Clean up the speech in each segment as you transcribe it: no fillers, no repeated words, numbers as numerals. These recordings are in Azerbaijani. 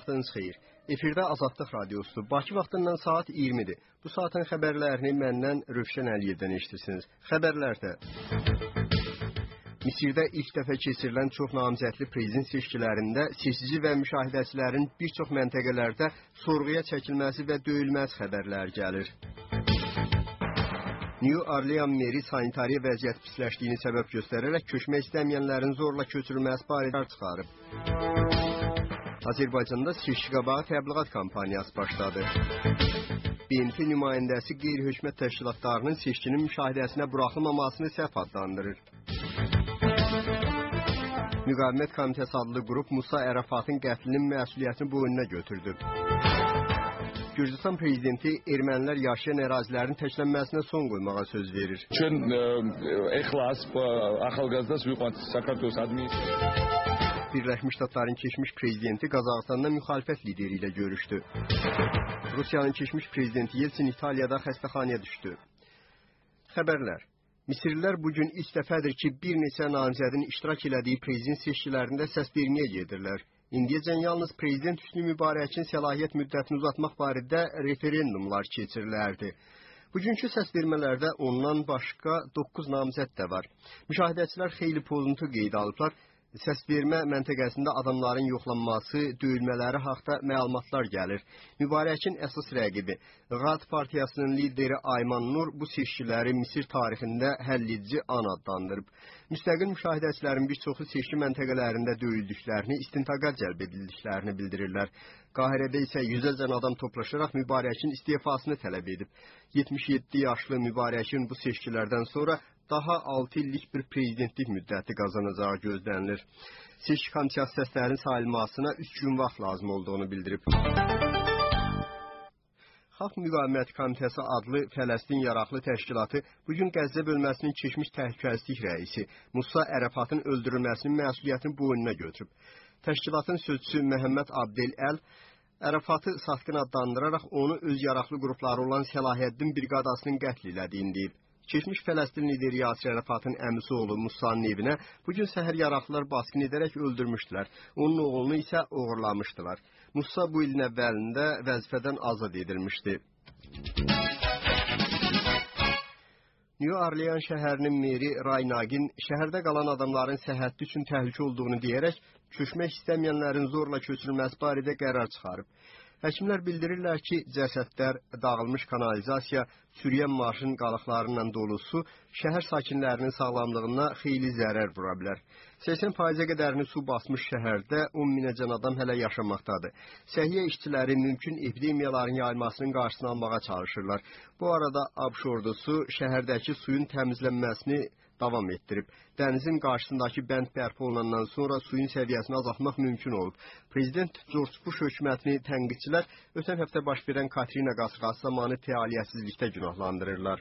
vaxtınız xeyir. Efirdə Azadlıq Radiosu. Bakı vaxtından saat 20-dir. Bu saatın xəbərlərini məndən Rövşən Əliyevdən eşitirsiniz. Xəbərlərdə Misirdə ilk dəfə keçirilən çox namizədli prezident seçkilərində seçici və müşahidəçilərin bir çox məntəqələrdə sorğuya çəkilməsi və döyülməsi xəbərləri gəlir. New Orleans meri sanitariya vəziyyəti pisləşdiyini səbəb göstərərək köçmək istəməyənlərin zorla köçürülməsi barədə çıxarıb. Azərbaycanda seçki qabağı təbliğat kampaniyası başladı. BMT nümayəndəsi qeyri-hökumət təşkilatlarının seçkinin müşahidəsinə buraxılmamasını səhv adlandırır. Müqavimət Komitəsi adlı qrup Musa Ərafatın qətlinin məsuliyyətini boynuna götürdü. Gürcüstan prezidenti ermənilər yaşayan ərazilərin təklənməsinə son qoymağa söz verir. Birləşmiş Ştatların keçmiş prezidenti Qazaxıstanda müxalifət lideri ilə görüşdü. Rusiyanın keçmiş prezidenti Yeltsin İtaliyada xəstəxanaya düşdü. Xəbərlər. Misirlilər bugün ilk dəfədir ki, bir neçə namizədin iştirak elədiyi prezident seçkilərində səs verməyə gedirlər. İndiyəcən yalnız prezident Hüsnü Mübarəkin səlahiyyət müddətini uzatmaq barədə referendumlar keçirilərdi. Bugünkü səs vermələrdə ondan başqa 9 namizəd də var. Müşahidəçilər xeyli pozuntu qeydə alıblar. Səs vermə məntəqəsində adamların yoxlanması, döyülmələri haqda məlumatlar gəlir. Mübarəkin əsas rəqibi, Qad partiyasının lideri Ayman Nur bu seçkiləri Misir tarixində həlledici an adlandırıb. Müstəqil müşahidəçilərin bir çoxu seçki məntəqələrində döyüldüklərini, istintaqa cəlb edildiklərini bildirirlər. Qahirədə isə yüzlərcən adam toplaşaraq Mübarəkin istifasını tələb edib. 77 yaşlı Mübarəkin bu seçkilərdən sonra daha 6 illik bir prezidentlik müddəti qazanacağı gözlənilir. Seçki komissiyası səslərin sayılmasına 3 gün vaxt lazım olduğunu bildirib. Xalq Müqavimət Komitəsi adlı Fələstin Yaraqlı Təşkilatı bugün Qəzza bölməsinin keçmiş təhlükəsizlik rəisi Musa Ərafatın öldürülməsinin məsuliyyətini boynuna götürüb. Təşkilatın sözçüsü Məhəmməd Abdel Əl Ərafatı satqın adlandıraraq onu öz yaraqlı qrupları olan Səlahiyyəddin briqadasının qətl elədiyini deyib. Keçmiş Fələstin lideri Yasir Ərafatın əmisi oğlu Musa'nın evinə bugün səhər yaraqlılar basqın edərək öldürmüşdülər. Onun oğlunu isə oğurlamışdılar. Musa bu ilin əvvəlində vəzifədən azad edilmişdi. New Orleans şəhərinin meri Ray Nagin şəhərdə qalan adamların səhhəti üçün təhlükə olduğunu deyərək köçmək istəməyənlərin zorla köçürülməsi barədə qərar çıxarıb. Həkimlər bildirirlər ki, cəsədlər, dağılmış kanalizasiya, çürüyən maşın qalıqlarından dolu su şəhər sakinlərinin sağlamlığına xeyli zərər vura bilər. 80%-ə qədərini su basmış şəhərdə 10 minəcən adam hələ yaşamaqdadır. Səhiyyə işçiləri mümkün epidemiyaların yayılmasının qarşısını almağa çalışırlar. Bu arada ABŞ ordusu şəhərdəki suyun təmizlənməsini davam etdirib. Dənizin qarşısındakı bənd bərpa olunandan sonra suyun səviyyəsini azaltmaq mümkün olub. Prezident George Bush hökumətini tənqidçilər ötən həftə baş verən Katrina qasırğası zamanı fəaliyyətsizlikdə günahlandırırlar.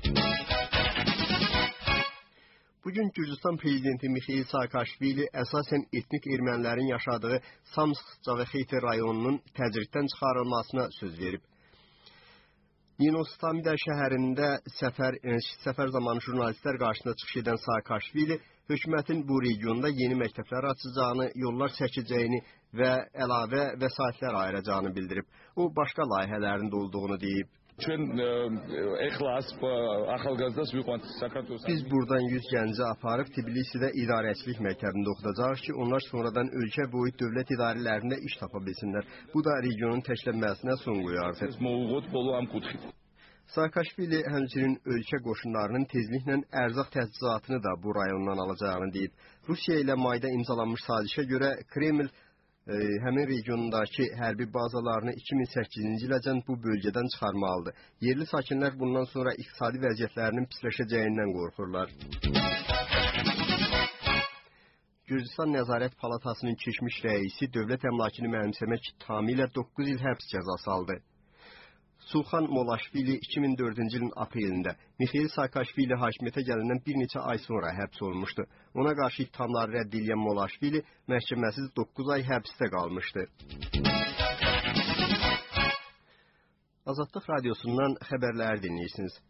Bugün Gürcüstan prezidenti Mixail Saakashvili əsasən etnik ermənilərin yaşadığı Samsk-Cavexete rayonunun təcriddən çıxarılmasına söz verib. Yenostamida şəhərində səfər zamanı jurnalistlər qarşısında çıxış edən Saakashvili hökumətin bu regionda yeni məktəblər açacağını, yollar çəkəcəyini və əlavə vəsaitlər ayıracağını bildirib. O, başqa layihələrində olduğunu deyib. Biz buradan 100 gənci aparıb Tbilisidə idarəçilik məktəbində oxudacağıq ki, onlar sonradan ölkə boyu dövlət idarələrində iş tapa bilsinlər. Bu da regionun təklənməsinə son qoyardı. Saakashvili həmçinin ölkə qoşunlarının tezliklə ərzaq təchizatını da bu rayondan alacağını deyib. Rusiya ilə mayda imzalanmış sazişə görə Kreml həmin regionundakı hərbi bazalarını 2008-ci iləcən bu bölgədən çıxarmalıdır. Yerli sakinlər bundan sonra iqtisadi vəziyyətlərinin pisləşəcəyindən qorxurlar. Gürcüstan Nəzarət Palatasının keçmiş rəisi dövlət əmlakını mənimsəmək ittihamı ilə 9 il həbs cəzası aldı. Sulxan Molaşvili 2004-cü ilin aprelində Mixail Saakashvili hakimiyyətə gələndən bir neçə ay sonra həbs olunmuşdu. Ona qarşı ittihamları rədd edən Molaşvili məhkəməsiz 9 ay həbsdə qalmışdı. Azadlıq Radiosundan xəbərləri dinləyirsiniz.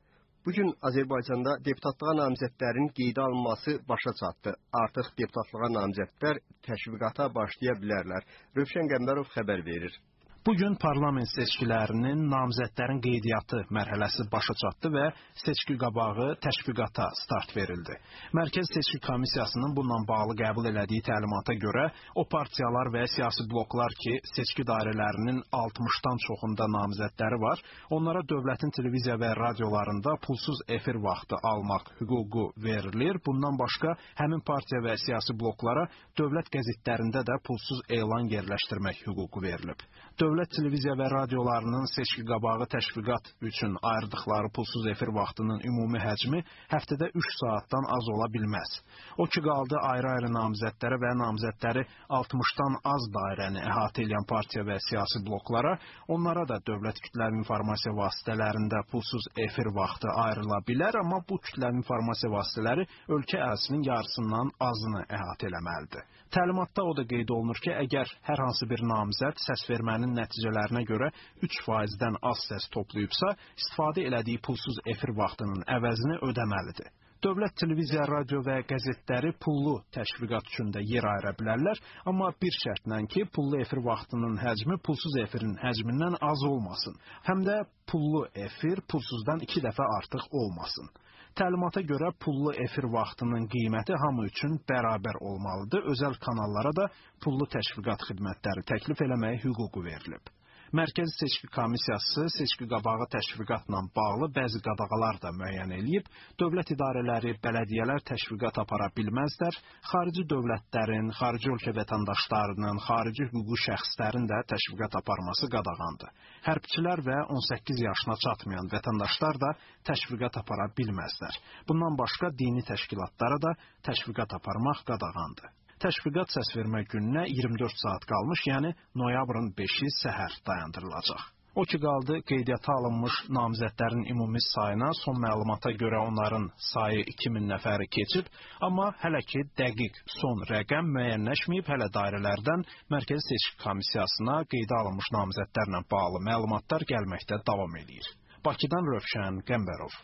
Bu gün Azərbaycanda deputatlığa namizədlərin qeydə alınması başa çatdı. Artıq deputatlığa namizədlər təşviqata başlaya bilərlər. Rövşən Qəmbərov xəbər verir. Bugün parlament seçkilərinin namizədlərin qeydiyyatı mərhələsi başa çatdı və seçki qabağı təşviqata start verildi. Mərkəz Seçki Komissiyasının bununla bağlı qəbul elədiyi təlimata görə o partiyalar və siyasi bloklar ki, seçki dairələrinin 60-dan çoxunda namizədləri var, onlara dövlətin televiziya və radiolarında pulsuz efir vaxtı almaq hüququ verilir. Bundan başqa həmin partiya və siyasi bloklara dövlət qəzetlərində də pulsuz elan yerləşdirmək hüququ verilib. Dövlət televiziya və radiolarının seçki qabağı təşviqat üçün ayırdıqları pulsuz efir vaxtının ümumi həcmi həftədə 3 saatdan az ola bilməz. O ki qaldı ayrı-ayrı namizədlərə və namizədləri 60-dan az dairəni əhatə edən partiya və siyasi bloklara, onlara da dövlət kütləvi informasiya vasitələrində pulsuz efir vaxtı ayrıla bilər, amma bu kütləvi informasiya vasitələri ölkə ərazisinin yarısından azını əhatə eləməlidir. Təlimatda o da qeyd olunur ki, əgər hər hansı bir namizəd səs vermənin nəticələrinə görə 3%-dən az səs toplayıbsa, istifadə elədiyi pulsuz efir vaxtının əvəzini ödəməlidir. Dövlət televiziya, radio və qəzetləri pullu təşviqat üçün də yer ayıra bilərlər, amma bir şərtlə ki, pullu efir vaxtının həcmi pulsuz efirin həcmindən az olmasın, həm də pullu efir pulsuzdan 2 dəfə artıq olmasın. Təlimata görə pullu efir vaxtının qiyməti hamı üçün bərabər olmalıdır. Özəl kanallara da pullu təşviqat xidmətləri təklif eləməyə hüququ verilib. Mərkəz Seçki Komissiyası seçki qabağı təşviqatla bağlı bəzi qadağalar da müəyyən eləyib. Dövlət idarələri, bələdiyyələr təşviqat apara bilməzlər. Xarici dövlətlərin, xarici ölkə vətəndaşlarının, xarici hüquqi şəxslərin də təşviqat aparması qadağandır. Hərbçilər və 18 yaşına çatmayan vətəndaşlar da təşviqat apara bilməzlər. Bundan başqa dini təşkilatlara da təşviqat aparmaq qadağandır. Təşviqat səsvermə gününə 24 saat qalmış, yəni noyabrın 5-i səhər dayandırılacaq. O ki qaldı qeydiyyata alınmış namizədlərin ümumi sayına, son məlumata görə onların sayı 2000 nəfəri keçib, amma hələ ki dəqiq son rəqəm müəyyənləşməyib, hələ dairələrdən Mərkəzi Seçki Komissiyasına qeydə alınmış namizədlərlə bağlı məlumatlar gəlməkdə davam edir. Bakıdan Rövşən Qəmbərov.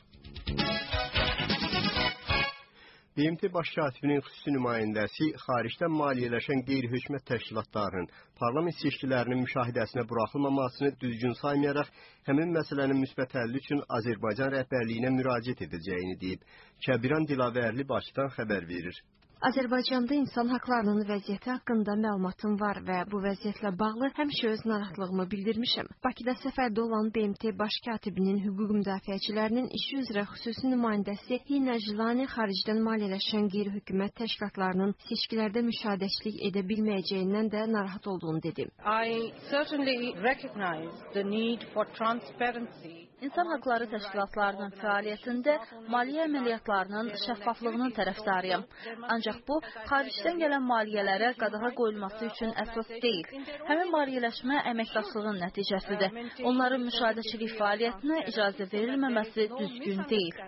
BMT Baş Katibinin xüsusi nümayəndəsi xaricdən maliyyələşən qeyri-hökumət təşkilatlarının parlament seçkilərinin müşahidəsinə buraxılmamasını düzgün saymayaraq, həmin məsələnin müsbət həlli üçün Azərbaycan rəhbərliyinə müraciət edəcəyini deyib. Kəbiran Dilavərli Bakıdan xəbər verir. Azərbaycanda insan haqlarının vəziyyəti haqqında məlumatım var və bu vəziyyətlə bağlı həmişə öz narahatlığımı bildirmişəm. Bakıda səfərdə olan BMT Baş Katibinin hüquq müdafiəçilərinin işi üzrə xüsusi nümayəndəsi Hina Jilani xaricdən maliyyələşən qeyri-hökumət təşkilatlarının seçkilərdə müşahidəçilik edə bilməyəcəyindən də narahat olduğunu dedi. I certainly recognize the need for transparency. İnsan haqları təşkilatlarının fəaliyyətində maliyyə əməliyyatlarının şəffaflığının tərəfdarıyam. Ancaq bu, xaricdən gələn maliyyələrə qadağa qoyulması üçün əsas deyil. Həmin maliyyələşmə əməkdaşlığın nəticəsidir. Onların müşahidəçilik fəaliyyətinə icazə verilməməsi düzgün deyil.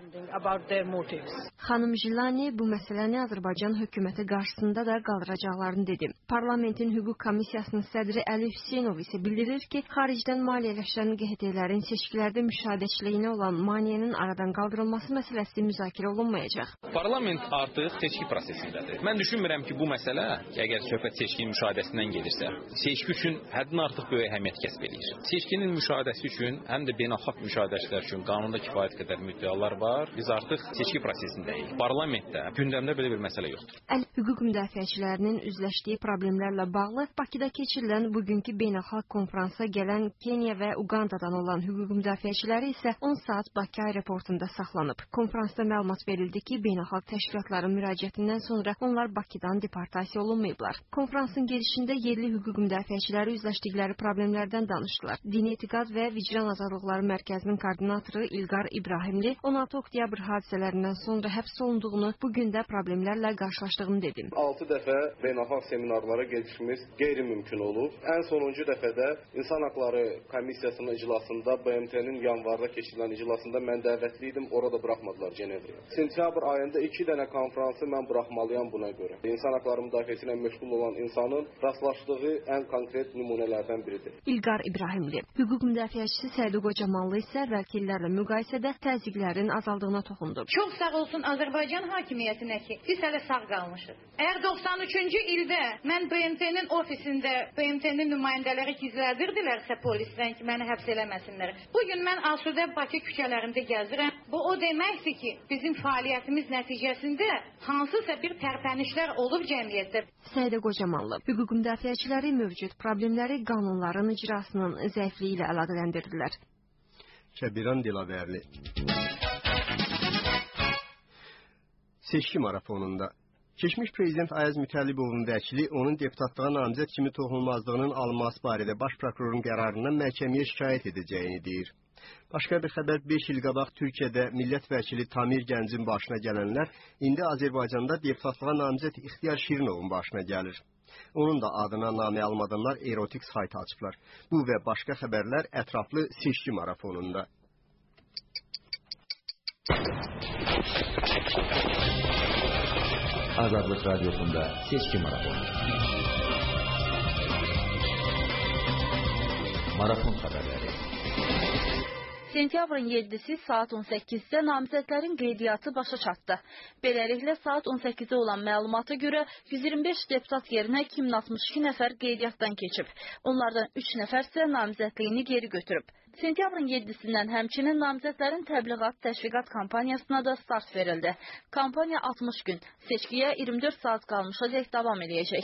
Xanım Jilani bu məsələni Azərbaycan hökuməti qarşısında da qaldıracaqlarını dedi. Parlamentin hüquq komissiyasının sədri Əli Hüseynov isə bildirir ki, xaricdən maliyyələşən QHT-lərin seçkilərdə müşahidəçiliyinə olan maneənin aradan qaldırılması məsələsi müzakirə olunmayacaq. Parlament artıq seçki prosesindədir. Mən düşünmürəm ki, bu məsələ, əgər söhbət seçkinin müşahidəsindən gedirsə, seçki üçün həddən artıq böyük əhəmiyyət kəsb edir. Seçkinin müşahidəsi üçün, həm də beynəlxalq müşahidəçilər üçün qanunda kifayət qədər müddəalar var. Biz artıq seçki prosesindəyik. Parlamentdə, gündəmdə belə bir məsələ yoxdur. Hüquq müdafiəçilərinin üzləşdiyi problemlərlə bağlı Bakıda keçirilən bugünkü beynəlxalq konfransa gələn Kenya və Uqandadan olan hüquq müdafiəçiləri isə 10 saat Bakı aeroportunda saxlanıb. Konfransda məlumat verildi ki, beynəlxalq təşkilatların müraciətindən sonra onlar Bakıdan deportasiya olunmayıblar. Konfransın girişində yerli hüquq müdafiəçiləri üzləşdikləri problemlərdən danışdılar. Dini etiqad və vicdan azadlıqları mərkəzinin koordinatoru İlqar İbrahimli 16 oktyabr hadisələrindən sonra həbs olunduğunu, bugün də problemlərlə qarşılaşdığını dedi. 6 dəfə beynəlxalq seminarlara gedişimiz qeyri-mümkün olub. Ən sonuncu dəfədə İnsan Haqları Komissiyasının iclasında BMT-nin yanında yanvarda keçirilən iclasında mən dəvətli idim, orada buraxmadılar Cenevrəyə. Sentyabr ayında 2 dənə konfransı mən buraxmalıyam buna görə. İnsan haqları müdafiəsi ilə məşğul olan insanın rastlaşdığı ən konkret nümunələrdən biridir. İlqar İbrahimli, hüquq müdafiəçisi Sədiq Qocamanlı isə vəkillərlə müqayisədə təzyiqlərin azaldığına toxundu. Çox sağ olsun Azərbaycan hakimiyyətinə ki, biz hələ sağ qalmışıq. Əgər 93-cü ildə mən BMT-nin ofisində BMT-nin nümayəndələri gizlədirdilərsə polisdən ki, məni həbs eləməsinlər. Bugün mən Asudə Bakı küçələrində gəzirəm. Bu o deməkdir ki, bizim fəaliyyətimiz nəticəsində hansısa bir tərpənişlər olub cəmiyyətdə. Sədiq Qocamanlı, hüquq müdafiəçiləri mövcud problemləri qanunların icrasının zəifliyi ilə əlaqələndirdilər. Kəbiran Dilavərli. Seçki marafonunda keçmiş prezident Ayaz Mütəllibovun vəkili onun deputatlığa namizəd kimi toxunulmazlığının alınması barədə baş prokurorun qərarından məhkəməyə şikayət edəcəyini deyir. Başqa bir xəbər 5 il qabaq Türkiyədə millət vəkili Tamir Gəncin başına gələnlər indi Azərbaycanda deputatlığa namizəd İxtiyar Şirinovun başına gəlir. Onun da adına namə almadanlar erotik sayt açıblar. Bu və başqa xəbərlər ətraflı seçki marafonunda. Azadlık Radyosu'nda seçki marafonu. Marafon haberleri. Sentyabrın 7-si saat 18-də namizədlərin qeydiyyatı başa çatdı. Beləliklə, saat 18-də olan məlumata görə 125 deputat yerinə 2062 nəfər qeydiyyatdan keçib. Onlardan 3 nəfər isə namizədliyini geri götürüb. Sentyabrın 7-sindən həmçinin namizədlərin təbliğat, təşviqat kampaniyasına da start verildi. Kampaniya 60 gün, seçkiyə 24 saat qalmışadək davam edəcək.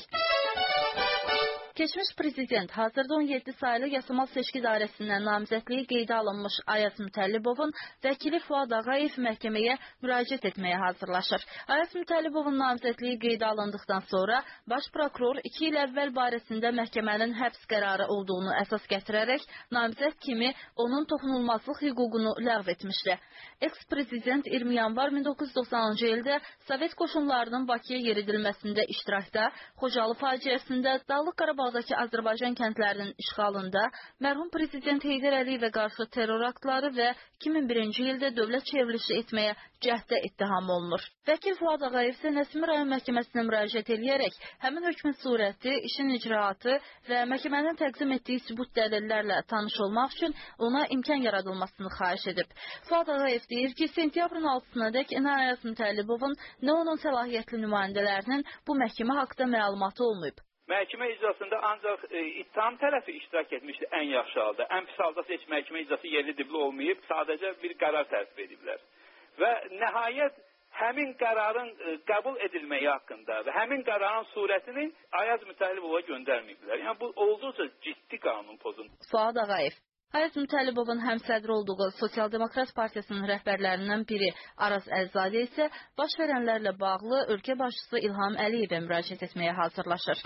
Keçmiş prezident hazırda 17 saylı Yasamal Seçki Dairəsindən namizədliyi qeydə alınmış Ayaz Mütəllibovun vəkili Fuad Ağayev məhkəməyə müraciət etməyə hazırlaşır. Ayaz Mütəllibovun namizədliyi qeydə alındıqdan sonra baş prokuror 2 il əvvəl barəsində məhkəmənin həbs qərarı olduğunu əsas gətirərək namizəd kimi onun toxunulmazlıq hüququnu ləğv etmişdi. Eks-prezident 20 yanvar 1990-cı ildə Sovet qoşunlarının Bakıya yeridilməsində iştirakda, Xocalı faciəsində, Dağlıq Qarabağdakı Azərbaycan kəndlərinin işğalında, mərhum prezident Heydər Əliyevə qarşı terror aktları və 2001-ci ildə dövlət çevrilişi etməyə cəhdə ittiham olunur. Vəkil Fuad Ağayev isə Nəsimi rayon məhkəməsinə müraciət edərək həmin hökmün surəti, işin icraatı və məhkəmənin təqdim etdiyi sübut dəlillərlə tanış olmaq üçün ona imkan yaradılmasını xahiş edib. Fuad Ağayev deyir ki, sentyabrın 6-sınadək nə Ayaz Mütəllibovun, nə onun səlahiyyətli nümayəndələrinin bu məhkəmə haqda məlumatı olmayıb. Məhkəmə icrasında ancaq ittiham tərəfi iştirak etmişdi ən yaxşı halda. Ən pis halda heç məhkəmə icrası yerli dibli olmayıb, sadəcə bir qərar tərtib ediblər. Və nəhayət həmin qərarın qəbul edilməyi haqqında və həmin qərarın surətini Ayaz Mütəllibova göndərməyiblər. Yəni bu olduqca ciddi qanun pozuntusudur. Fuad Ağayev Ayaz Mütəllibovun həmsədri olduğu Sosial Demokrat Partiyasının rəhbərlərindən biri Araz Əlzadə isə baş verənlərlə bağlı ölkə başçısı İlham Əliyevə müraciət etməyə hazırlaşır.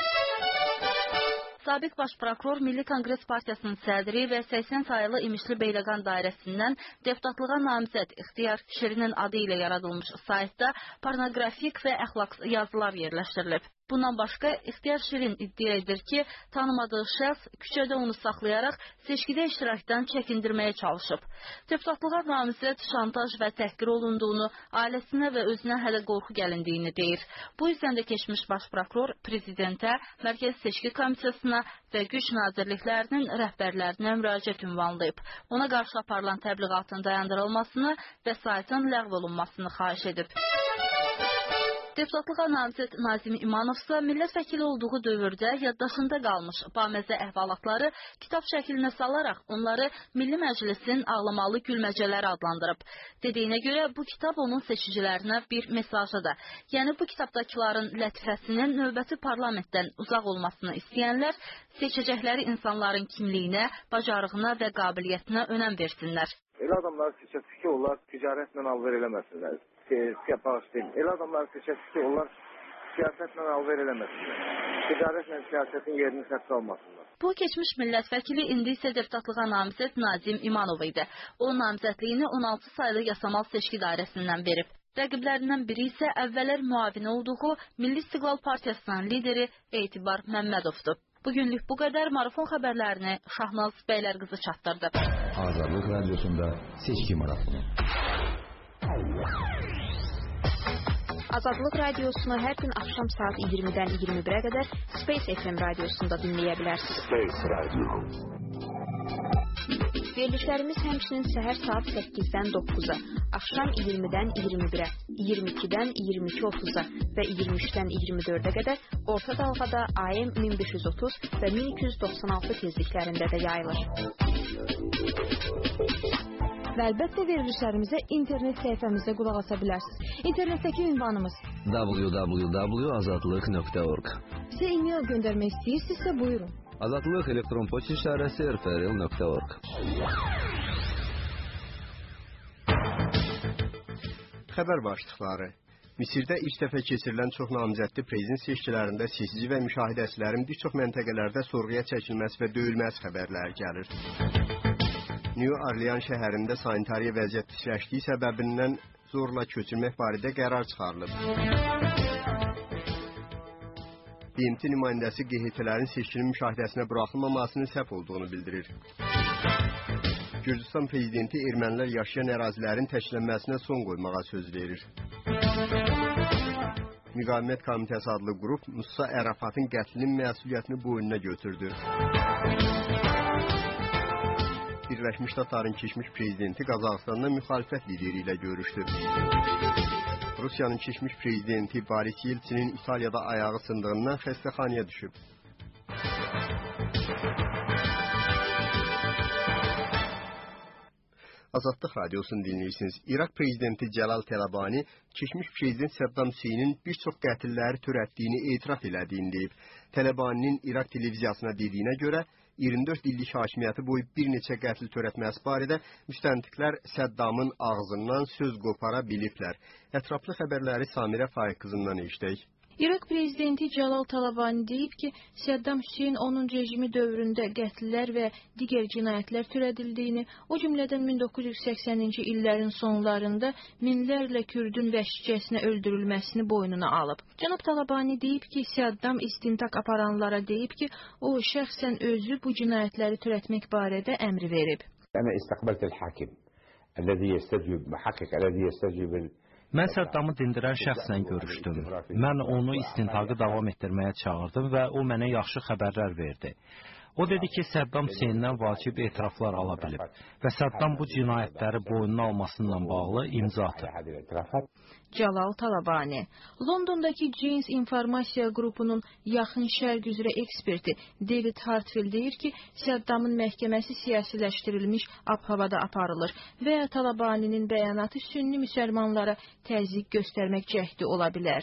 Sabiq baş prokuror Milli Konqres Partiyasının sədri və 80 sayılı İmişli Beyləqan dairəsindən deputatlığa namizəd İxtiyar Şirinin adı ilə yaradılmış saytda pornoqrafik və əxlaqsız yazılar yerləşdirilib. Bundan başqa İxtiyar Şirin iddia edir ki, tanımadığı şəxs küçədə onu saxlayaraq seçkidə iştirakdan çəkindirməyə çalışıb. Deputatlığa namizəd şantaj və təhqir olunduğunu, ailəsinə və özünə hələ qorxu gəlindiyini deyir. Bu yüzdən də keçmiş baş prokuror prezidentə, Mərkəzi Seçki Komissiyasına və güc nazirliklərinin rəhbərlərinə müraciət ünvanlayıb. Ona qarşı aparılan təbliğatın dayandırılmasını və saytın ləğv olunmasını xahiş edib. Deputatlığa namizəd Nazim İmanovsa millət vəkili olduğu dövrdə yaddaşında qalmış baməzə əhvalatları kitab şəklinə salaraq onları Milli Məclisin ağlamalı gülməcələri adlandırıb. Dediyinə görə bu kitab onun seçicilərinə bir mesajıdır. Yəni bu kitabdakıların lətifəsinin növbəti parlamentdən uzaq olmasını istəyənlər seçəcəkləri insanların kimliyinə, bacarığına və qabiliyyətinə önəm versinlər. Elə adamları seçəcək ki, onlar ticarətlə alver eləməsinlər. Elə adamları seçəcək ki, onlar siyasətlə alver eləməsinlər. Ticarətlə siyasetin yerini səs almasınlar. Bu keçmiş millət vəkili indi isə deputatlığa namizəd Nazim İmanov idi. O namizədliyini 16 saylı Yasamal Seçki Dairəsindən verib. Rəqiblərindən biri isə əvvəllər müavini olduğu Milli İstiqlal Partiyasının lideri Etibar Məmmədovdur. Bugünlük bu qədər. Marafon xəbərlərini Şahnaz Bəylərqızı çatdırdı. Azadlıq Radiosunda seçki marafonu. Azadlıq Radiosunu hər gün axşam saat 20-dən 21-ə qədər Space FM radiosunda dinləyə bilərsiniz. Space Radio. Verilişlərimiz həmçinin səhər saat 8-dən 9-a, axşam 20-dən 21-ə, 22-dən 22:30-a və 23-dən 24-ə qədər orta dalğada AM 1530 və 1296 tezliklərində də yayılır. Və əlbəttə verilişlərimizə internet səhifəmizdə qulaq asa bilərsiniz. İnternetdəki ünvanımız www.azadlıq.org. Bizə e-mail göndərmək istəyirsinizsə buyurun. Azadlıq elektron poçt işarəsi rfl.org. Xəbər başlıqları. Misirdə ilk dəfə keçirilən çox namizədli prezident seçkilərində seçici və müşahidəçilərin bir çox məntəqələrdə sorğuya çəkilməsi və döyülməsi xəbərləri gəlir. New Orleans şəhərində sanitariya vəziyyət pisləşdiyi səbəbindən zorla köçürmək barədə qərar çıxarılıb. BMT nümayəndəsi QHT-lərin seçkinin müşahidəsinə buraxılmamasının səhv olduğunu bildirir. Gürcüstan prezidenti ermənilər yaşayan ərazilərin təşkillənməsinə son qoymağa söz verir. Müqavimət Komitəsi adlı qrup Musa Ərafatın qətlinin məsuliyyətini boynuna götürdü. Birləşmiş Ştatların keçmiş prezidenti Qazaxıstanda müxalifət lideri ilə görüşdü. Rusiyanın keçmiş prezidenti Boris Yeltsinin İtaliyada ayağı sındığından xəstəxanaya düşüb. Azadlıq Radiosunu dinləyirsiniz. İraq prezidenti Cəlal Tələbani keçmiş prezident Səddam Hüseynin bir çox qətilləri törətdiyini etiraf elədiyini deyib. Tələbaninin İraq televiziyasına dediyinə görə 24 illik hakimiyyəti boyu bir neçə qətl törətməsi barədə müstəntiqlər Səddamın ağzından söz qopara biliblər. Ətraflı xəbərləri Samirə Faiq qızından eşidək. İraq prezidenti Cəlal Tələbani deyib ki, Səddam Hüseyn onun rejimi dövründə qətllər və digər cinayətlər törədildiyini, o cümlədən 1980-ci illərin sonlarında minlərlə Kürdün vəhşicəsinə öldürülməsini boynuna alıb. Cənab Tələbani deyib ki, Səddam istintaq aparanlara deyib ki, o şəxsən özü bu cinayətləri törətmək barədə əmr verib. Mən Səddamı dindirən şəxslə görüşdüm. Mən onu istintaqı davam etdirməyə çağırdım və o mənə yaxşı xəbərlər verdi. O dedi ki, Səddam Hüseyndən vacib etiraflar ala bilib və Səddam bu cinayətləri boynuna almasıyla bağlı imza atıb. Cəlal Tələbani. Londondakı Janes İnformasiya qrupunun yaxın şərq üzrə eksperti David Hartfield deyir ki, Səddamın məhkəməsi siyasiləşdirilmiş ab-havada aparılır və Tələbaninin bəyanatı sünni müsəlmanlara təzyiq göstərmək cəhdi ola bilər.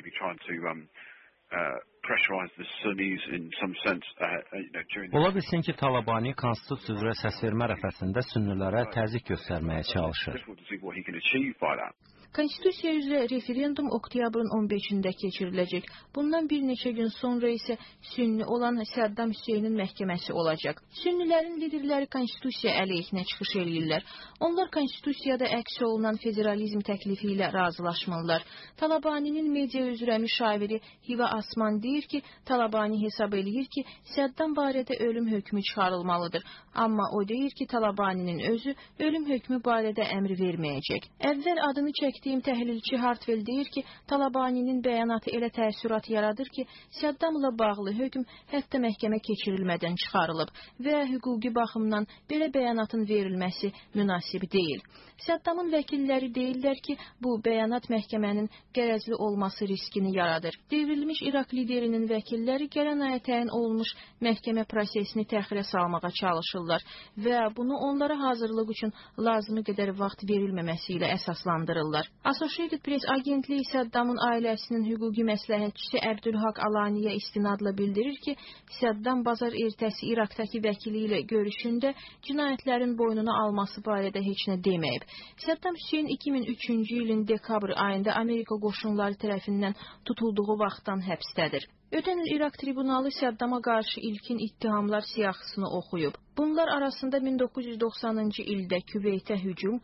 Ola bilsin ki, Tələbani konstitusiya üzrə səsvermə ərəfəsində sünnilərə təzyiq göstərməyə çalışır. Konstitusiya üzrə referendum oktyabrın 15-də keçiriləcək. Bundan bir neçə gün sonra isə sünni olan Səddam Hüseynin məhkəməsi olacaq. Sünnilərin liderləri konstitusiya əleyhinə çıxış eləyirlər. Onlar konstitusiyada əks olunan federalizm təklifi ilə razılaşmırlar. Tələbaninin media üzrə müşaviri Hiva Asman deyir ki, Tələbani hesab eləyir ki, Səddam barədə ölüm hökmü çıxarılmalıdır. Amma o deyir ki, Tələbaninin özü ölüm hökmü barədə əmr verməyəcək. Əvvəl adını çəkdiyim təhlilçi Hartfield deyir ki, Tələbaninin bəyanatı elə təəssürat yaradır ki, Səddamla bağlı hökm hətta məhkəmə keçirilmədən çıxarılıb və hüquqi baxımdan belə bəyanatın verilməsi münasib deyil. Səddamın vəkilləri deyirlər ki, bu bəyanat məhkəmənin qərəzli olması riskini yaradır. Devrilmiş İraq liderinin vəkilləri gələn aya təyin olunmuş məhkəmə prosesini təxirə salmağa çalışırlar və bunu onlara hazırlıq üçün lazımi qədər vaxt verilməməsi ilə əsaslandırırlar. Associated Press agentliyi Səddamın ailəsinin hüquqi məsləhətçisi Əbdülhaq Alaniyə istinadla bildirir ki, Səddam bazar ertəsi İraqdakı vəkili ilə görüşündə cinayətlərin boynuna alması barədə heç nə deməyib. Səddam Hüseyn 2003-cü ilin dekabr ayında Amerika qoşunları tərəfindən tutulduğu vaxtdan həbsdədir. Ötən il İraq tribunalı Səddama qarşı ilkin ittihamlar siyahısını oxuyub. Bunlar arasında 1990-cı ildə Küveytə hücum,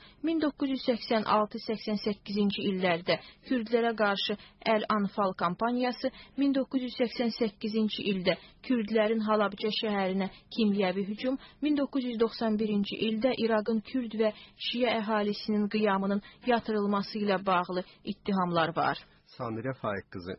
1986-88-ci illərdə Kürdlərə qarşı Əl-Anfal kampaniyası, 1988-ci ildə Kürdlərin Halabca şəhərinə kimyəvi hücum, 1991-ci ildə İraqın Kürd və Şiə əhalisinin qiyamının yatırılması ilə bağlı ittihamlar var. Samirə Faiq qızı.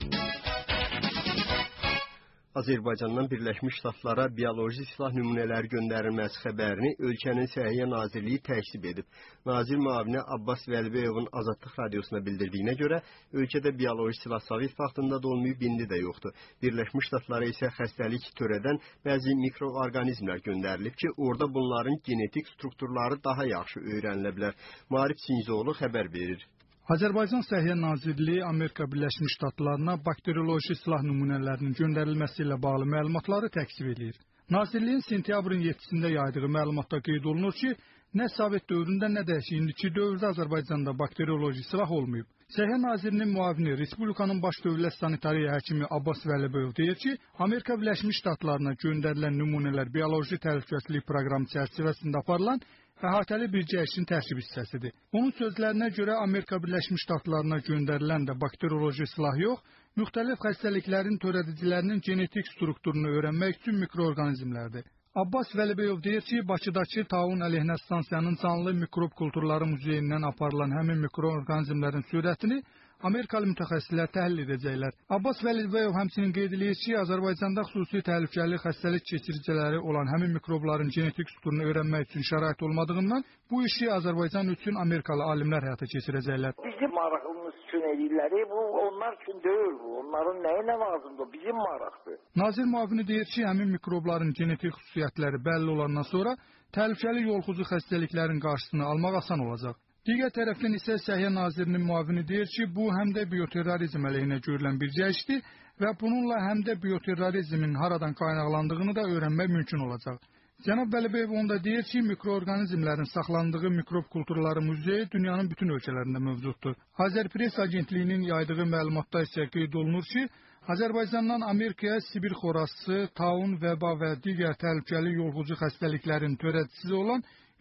Azərbaycandan Birləşmiş Ştatlara bioloji silah nümunələri göndərilməsi xəbərini ölkənin Səhiyyə Nazirliyi təksib edib. Nazir müavini Abbas Vəlibəyovun Azadlıq Radiosuna bildirdiyinə görə, ölkədə bioloji silah Sovet vaxtında da olmayıb, indi də yoxdur. Birləşmiş Ştatlara isə xəstəlik törədən bəzi mikroorqanizmlər göndərilib ki, orada bunların genetik strukturları daha yaxşı öyrənilə bilər. Maarif Sinzoğlu xəbər verir. Azərbaycan Səhiyyə Nazirliyi Amerika Birləşmiş Ştatlarına bakterioloji silah nümunələrinin göndərilməsi ilə bağlı məlumatları təksib edir. Nazirliyin sentyabrın 7-sində yaydığı məlumatda qeyd olunur ki, nə Sovet dövründə, nə də indiki dövrdə Azərbaycanda bakterioloji silah olmayıb. Səhiyyə Nazirinin müavini, Respublikanın baş dövlət sanitariya həkimi Abbas Vəlibəyov deyir ki, Amerika Birləşmiş Ştatlarına göndərilən nümunələr bioloji təhlükəsizlik proqramı çərçivəsində aparılan əhatəli bir cəhişin tərkib hissəsidir. Onun sözlərinə görə Amerika Birləşmiş Ştatlarına göndərilən də bakterioloji silah yox, müxtəlif xəstəliklərin törədicilərinin genetik strukturunu öyrənmək üçün mikroorqanizmlərdir. Abbas Vəlibəyov deyir ki, Bakıdakı Taun əleyhinə stansiyanın canlı mikrob kulturları muzeyindən aparılan həmin mikroorqanizmlərin sürətini Amerikalı mütəxəssislər təhlil edəcəklər. Abbas Vəlibəyov həmçinin qeyd edir ki, Azərbaycanda xüsusi təhlükəli xəstəlik keçiriciləri olan həmin mikrobların genetik strukturunu öyrənmək üçün şərait olmadığından bu işi Azərbaycan üçün Amerikalı alimlər həyata keçirəcəklər. Bizim marağımız üçün edirlər, bu onlar üçün deyil bu. Onların nəyinə lazımdır? Bizim maraqdır. Nazir müavini deyir ki, həmin mikrobların genetik xüsusiyyətləri bəlli olandan sonra təhlükəli yolxucu xəstəliklərin qarşısını almaq asan olacaq. Digər tərəfdən isə Səhiyyə Nazirinin müavini deyir ki, bu həm də bioterrorizm əleyhinə görülən bir cəhişdir və bununla həm də bioterrorizmin haradan qaynaqlandığını da öyrənmək mümkün olacaq. Cənab Vəlibəyov onda deyir ki, mikroorqanizmlərin saxlandığı mikrob kulturları muzeyi dünyanın bütün ölkələrində mövcuddur. Azərpress agentliyinin yaydığı məlumatda isə qeyd olunur ki, Azərbaycandan Amerikaya Sibir xorası, taun, vəba və digər təhlükəli yolxucu xəstəliklərin törədicisi olan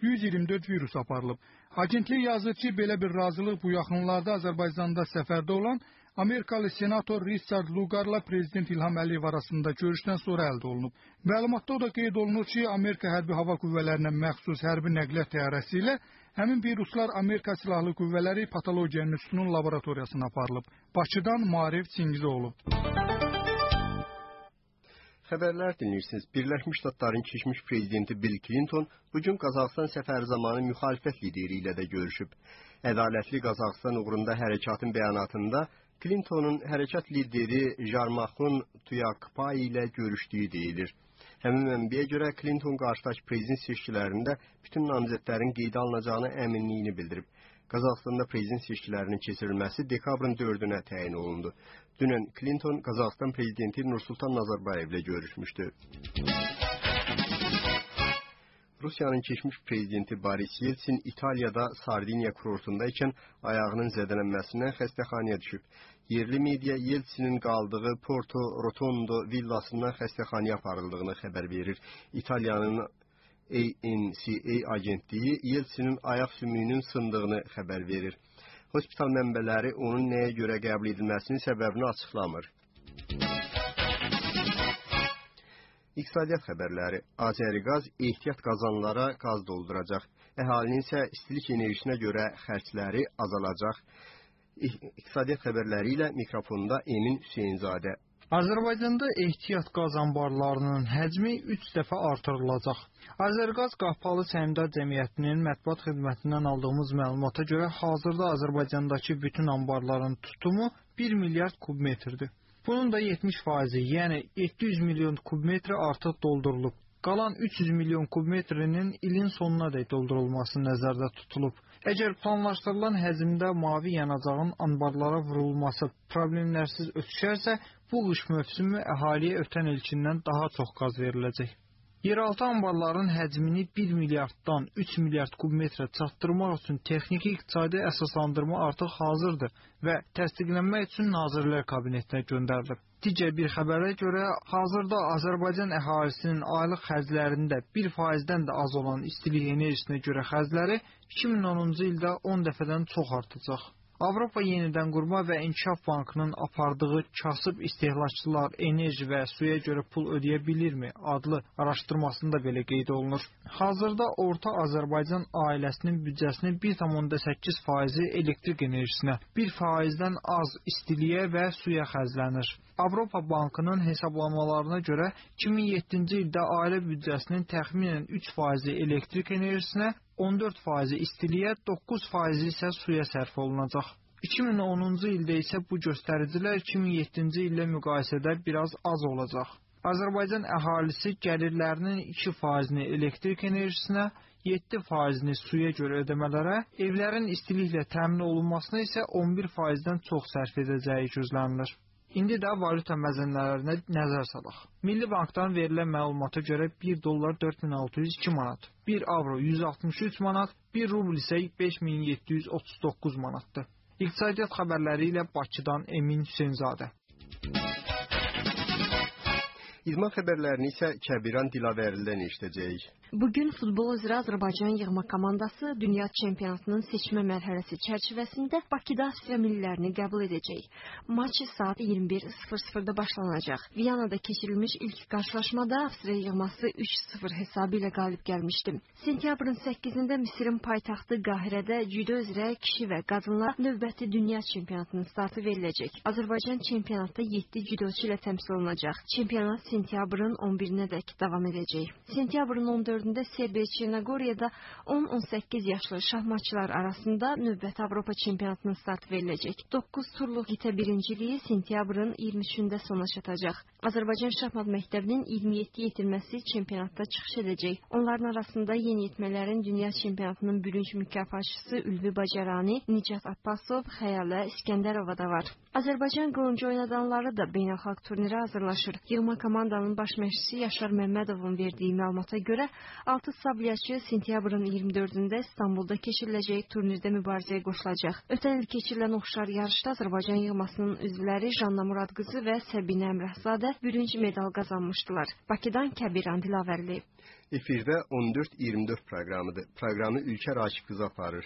124 virus aparılıb. Agentlik yazır ki, belə bir razılıq bu yaxınlarda Azərbaycanda səfərdə olan Amerikalı senator Richard Lugarla prezident İlham Əliyev arasında görüşdən sonra əldə olunub. Məlumatda o da qeyd olunur ki, Amerika Hərbi Hava Qüvvələrinə məxsus hərbi nəqliyyat təyyarəsi ilə həmin viruslar Amerika Silahlı Qüvvələri Patologiya İnstitutunun laboratoriyasına aparılıb. Bakıdan Maarif Çingizoğlu. Xəbərlər dinləyirsiniz. Birləşmiş Ştatların keçmiş prezidenti Bill Clinton bugün Qazaxıstan səfəri zamanı müxalifət lideri ilə də görüşüb. Ədalətli Qazaxıstan uğrunda hərəkatın bəyanatında Clintonun hərəkat lideri Jarmaxun Tuyakpay ilə görüşdüyü deyilir. Həmin mənbəyə görə Clinton qarşıdakı prezident seçkilərində bütün namizədlərin qeydə alınacağını əminliyini bildirib. Qazaxıstanda prezident seçkilərinin keçirilməsi dekabrın 4-ünə təyin olundu. Dünən Clinton Qazaxıstan prezidenti Nursultan Nazarbayev ilə görüşmüşdü. Rusiyanın keçmiş prezidenti Boris Yeltsin İtaliyada Sardiniya kurortundaykən ayağının zədələnməsindən xəstəxanaya düşüb. Yerli media Yeltsinin qaldığı Porto Rotondo villasından xəstəxanaya aparıldığını xəbər verir. İtaliyanın ANCA agentliyi Yeltsinin ayaq sümüyünün sındığını xəbər verir. Hospital mənbələri onun nəyə görə qəbul edilməsinin səbəbini açıqlamır. İqtisadiyyat xəbərləri. Azəriqaz ehtiyat qazanlara qaz dolduracaq. Əhalinin isə istilik enerjisinə görə xərcləri azalacaq. İqtisadiyyat xəbərləri ilə mikrofonda Emin Hüseynzadə. Azərbaycanda ehtiyat qaz anbarlarının həcmi 3 dəfə artırılacaq. Azərqaz Qapalı Səhmdar Cəmiyyətinin mətbuat xidmətindən aldığımız məlumata görə hazırda Azərbaycandakı bütün anbarların tutumu 1 milyard kubmetrdir. Bunun da 70%, yəni 700 milyon kubmetr artıq doldurulub. Qalan 300 milyon kubmetrinin ilin sonuna dək doldurulması nəzərdə tutulub. Əgər planlaşdırılan həcmdə mavi yanacağın anbarlara vurulması problemlərsiz ötüşərsə, bu qış mövsümü əhaliyə ötən ilkindən daha çox qaz veriləcək. Yeraltı anbarların həcmini 1 milyarddan 3 milyard kubmetrə çatdırmaq üçün texniki iqtisadi əsaslandırma artıq hazırdır və təsdiqlənmək üçün Nazirlər Kabinetinə göndərilib. Digər bir xəbərə görə, hazırda Azərbaycan əhalisinin aylıq xərclərində 1%-dən də az olan istilik enerjisinə görə xərcləri 2010-cu ildə 10 dəfədən çox artacaq. Avropa Yenidən Qurma və İnkişaf Bankının apardığı kasıb istehlakçılar enerji və suya görə pul ödəyə bilirmi adlı araşdırmasında belə qeyd olunur. Hazırda orta Azərbaycan ailəsinin büdcəsinin 1,8% elektrik enerjisinə, 1%-dən az istiliyə və suya xərclənir. Avropa Bankının hesablamalarına görə 2007-ci ildə ailə büdcəsinin təxminən 3% elektrik enerjisinə, 14% istiliyə, 9% isə suya sərf olunacaq. 2010-cu ildə isə bu göstəricilər 2007-ci illə müqayisədə biraz az olacaq. Azərbaycan əhalisi gəlirlərinin 2%-ni elektrik enerjisinə, 7%-ni suya görə ödəmələrə, evlərin istiliklə təmin olunmasına isə 11%-dən çox sərf edəcəyi gözlənilir. İndi də valyuta məzənlərinə nəzər salaq. Milli Bankdan verilən məlumata görə 1 dollar 4602 manat, 1 avro 163 manat, 1 rubl isə 5739 manatdır. İqtisadiyyat xəbərləri ilə Bakıdan Emin Hüseynzadə. İdman xəbərlərini isə Kəbiran Dilavəridən eşidəcəyik. Bugün futbol üzrə Azərbaycan yığma komandası dünya çempionatının seçmə mərhələsi çərçivəsində Bakıda Avstriya millilərini qəbul edəcək. Maç saat 21:00-da başlanacaq. Viyanada keçirilmiş ilk qarşılaşmada Avstriya yığması 3-0 hesabı ilə qalib gəlmişdi. Sentyabrın 8-də Misirin paytaxtı Qahirədə cüdo üzrə kişi və qadınlar növbəti dünya çempionatının startı veriləcək. Azərbaycan çempionatda 7 cüdoçu ilə təmsil olunacaq. Çempionat sentyabrın 11-nədək davam edəcək. Sentyabrın 14-də Serbiya Çernogoriyada 10-18 yaşlı şahmatçılar arasında növbəti Avropa çempionatının start veriləcək. 9 turluq qitə birinciliyi sentyabrın 23-də sona çatacaq. Azərbaycan şahmat məktəbinin 27 yetirməsi çempionatda çıxış edəcək. Onların arasında yeniyetmələrin dünya çempionatının bürünc mükafatçısı Ülvi Bacarani, Nicat Abbasov, Xəyalə İskəndərova da var. Azərbaycan qılınc oynadanları da beynəlxalq turnirə hazırlaşır. Yığma komandanın baş məşqçisi Yaşar Məmmədovun verdiyi məlumata görə 6 sabyaçı sentyabrın 24-də İstanbulda keçiriləcək turnirdə mübarizəyə qoşulacaq. Ötən il keçirilən oxşar yarışda Azərbaycan yığmasının üzvləri Janna Muradqızı və Səbinə Əmrəhzadə bürünc medal qazanmışdılar. Bakıdan Kəbiran Dilavərli. Efirdə 14-24 proqramıdır. Proqramı Ülkər Akif qızı aparır.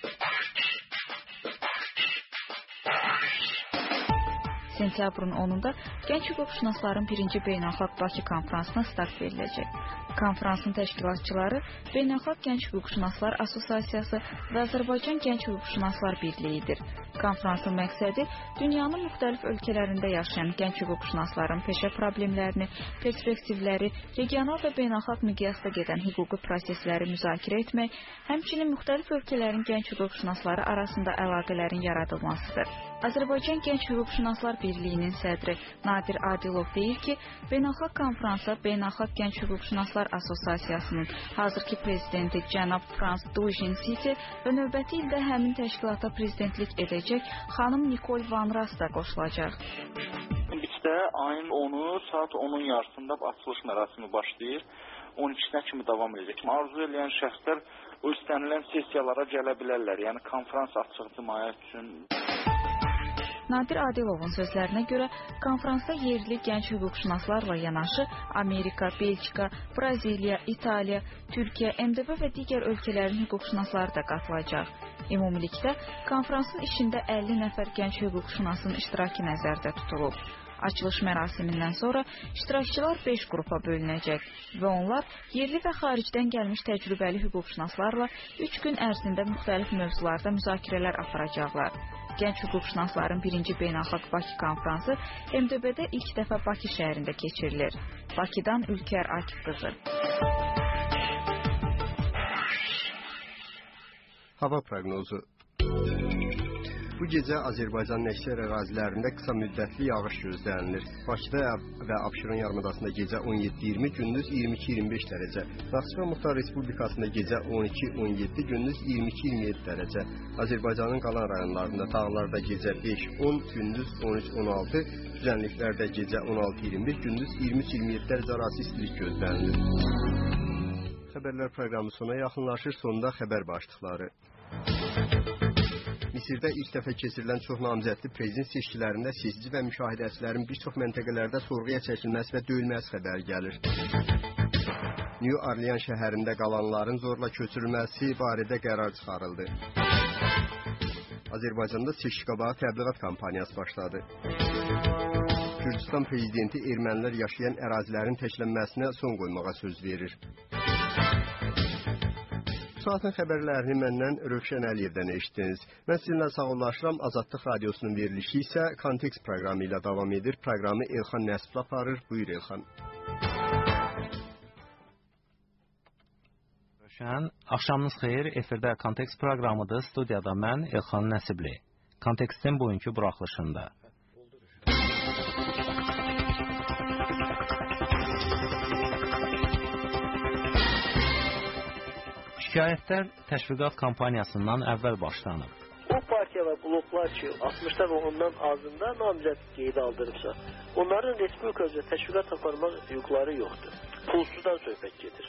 Sentyabrın 10-da Gənc Hüquqşünasların 1-ci Beynəlxalq Bakı konfransına start veriləcək. Konfransın təşkilatçıları Beynəlxalq Gənc Hüquqşünaslar Assosiasiyası və Azərbaycan Gənc Hüquqşünaslar Birliyidir. Konfransın məqsədi dünyanın müxtəlif ölkələrində yaşayan gənc hüquqşünasların peşə problemlərini, perspektivləri, regional və beynəlxalq miqyasda gedən hüquqi prosesləri müzakirə etmək, həmçinin müxtəlif ölkələrin gənc hüquqşünasları arasında əlaqələrin yaradılmasıdır. Azərbaycan Gənc Hüquqşünaslar Birliyinin sədri Nadir Adilov deyir ki, beynəlxalq konfransa Beynəlxalq Gənc Hüquqşünaslar Assosiasiyasının hazırki prezidenti cənab Frans Dujinsi və növbəti ildə həmin təşkilata prezidentlik edəcək xanım Nikol Van Ras da qoşulacaq. Bitdə ayın 10-u saat 10-un yarısında açılış mərasimi başlayır. 12-nə kimi davam edəcək. Arzu edən şəxslər o istənilən sessiyalara gələ bilərlər. Yəni konfrans açıq cəmiyyət üçün. Nadir Adilovun sözlərinə görə konfransda yerli gənc hüquqşünaslarla yanaşı Amerika, Belçika, Braziliya, İtaliya, Türkiyə, MDB və digər ölkələrin hüquqşünasları da qatılacaq. Ümumilikdə konfransın işində 50 nəfər gənc hüquqşünasın iştirakı nəzərdə tutulub. Açılış mərasimindən sonra iştirakçılar 5 qrupa bölünəcək və onlar yerli və xaricdən gəlmiş təcrübəli hüquqşünaslarla 3 gün ərzində müxtəlif mövzularda müzakirələr aparacaqlar. Gənc hüquqşünasların 1-ci Beynəlxalq Bakı konfransı MDB-də ilk dəfə Bakı şəhərində keçirilir. Bakıdan Ülkər Akif qızı. Hava proqnozu. Bu gecə Azərbaycanın əksər ərazilərində qısa müddətli yağış gözlənilir. Bakıda və Abşeron yarımadasında gecə 17-20, gündüz 22-25 dərəcə. Naxçıvan Muxtar Respublikasında gecə 12-17, gündüz 22-27 dərəcə. Azərbaycanın qalan rayonlarında dağlarda gecə 5-10, gündüz 13-16, düzənliklərdə gecə 16-21, gündüz 23-27 dərəcə arası istilik gözlənilir. Xəbərlər proqramı sona yaxınlaşır, sonda xəbər başlıqları. Misirdə ilk dəfə keçirilən çox namizədli prezident seçkilərində seçici və müşahidəçilərin bir çox məntəqələrdə sorğuya çəkilməsi və döyülməsi xəbəri gəlir. New Orleans şəhərində qalanların zorla köçürülməsi barədə qərar çıxarıldı. Azərbaycanda seçki qabağı təbliğat kampaniyası başladı. Gürcüstan prezidenti ermənilər yaşayan ərazilərin təklənməsinə son qoymağa söz verir. Saatın xəbərlərini məndən Rövşən Əliyevdən eşitdiniz. Mən sizinlə sağollaşıram. Azadlıq Radiosunun verilişi isə Kontekst proqramı ilə davam edir. Proqramı Elxan Nəsib aparır. Buyur Elxan. Rövşən, axşamınız xeyir. Efirdə Kontekst proqramıdır. Studiyada mən Elxan Nəsibli. Kontekstin bugünkü buraxılışında. Şikayətlər təşviqat kampaniyasından əvvəl başlanıb. O partiya və bloklar ki, 60-da və ondan azında namizəd qeydə aldırıbsa, onların respublika üzrə təşviqat aparmaq hüquqları yoxdur. Pulsuzdan söhbət gedir.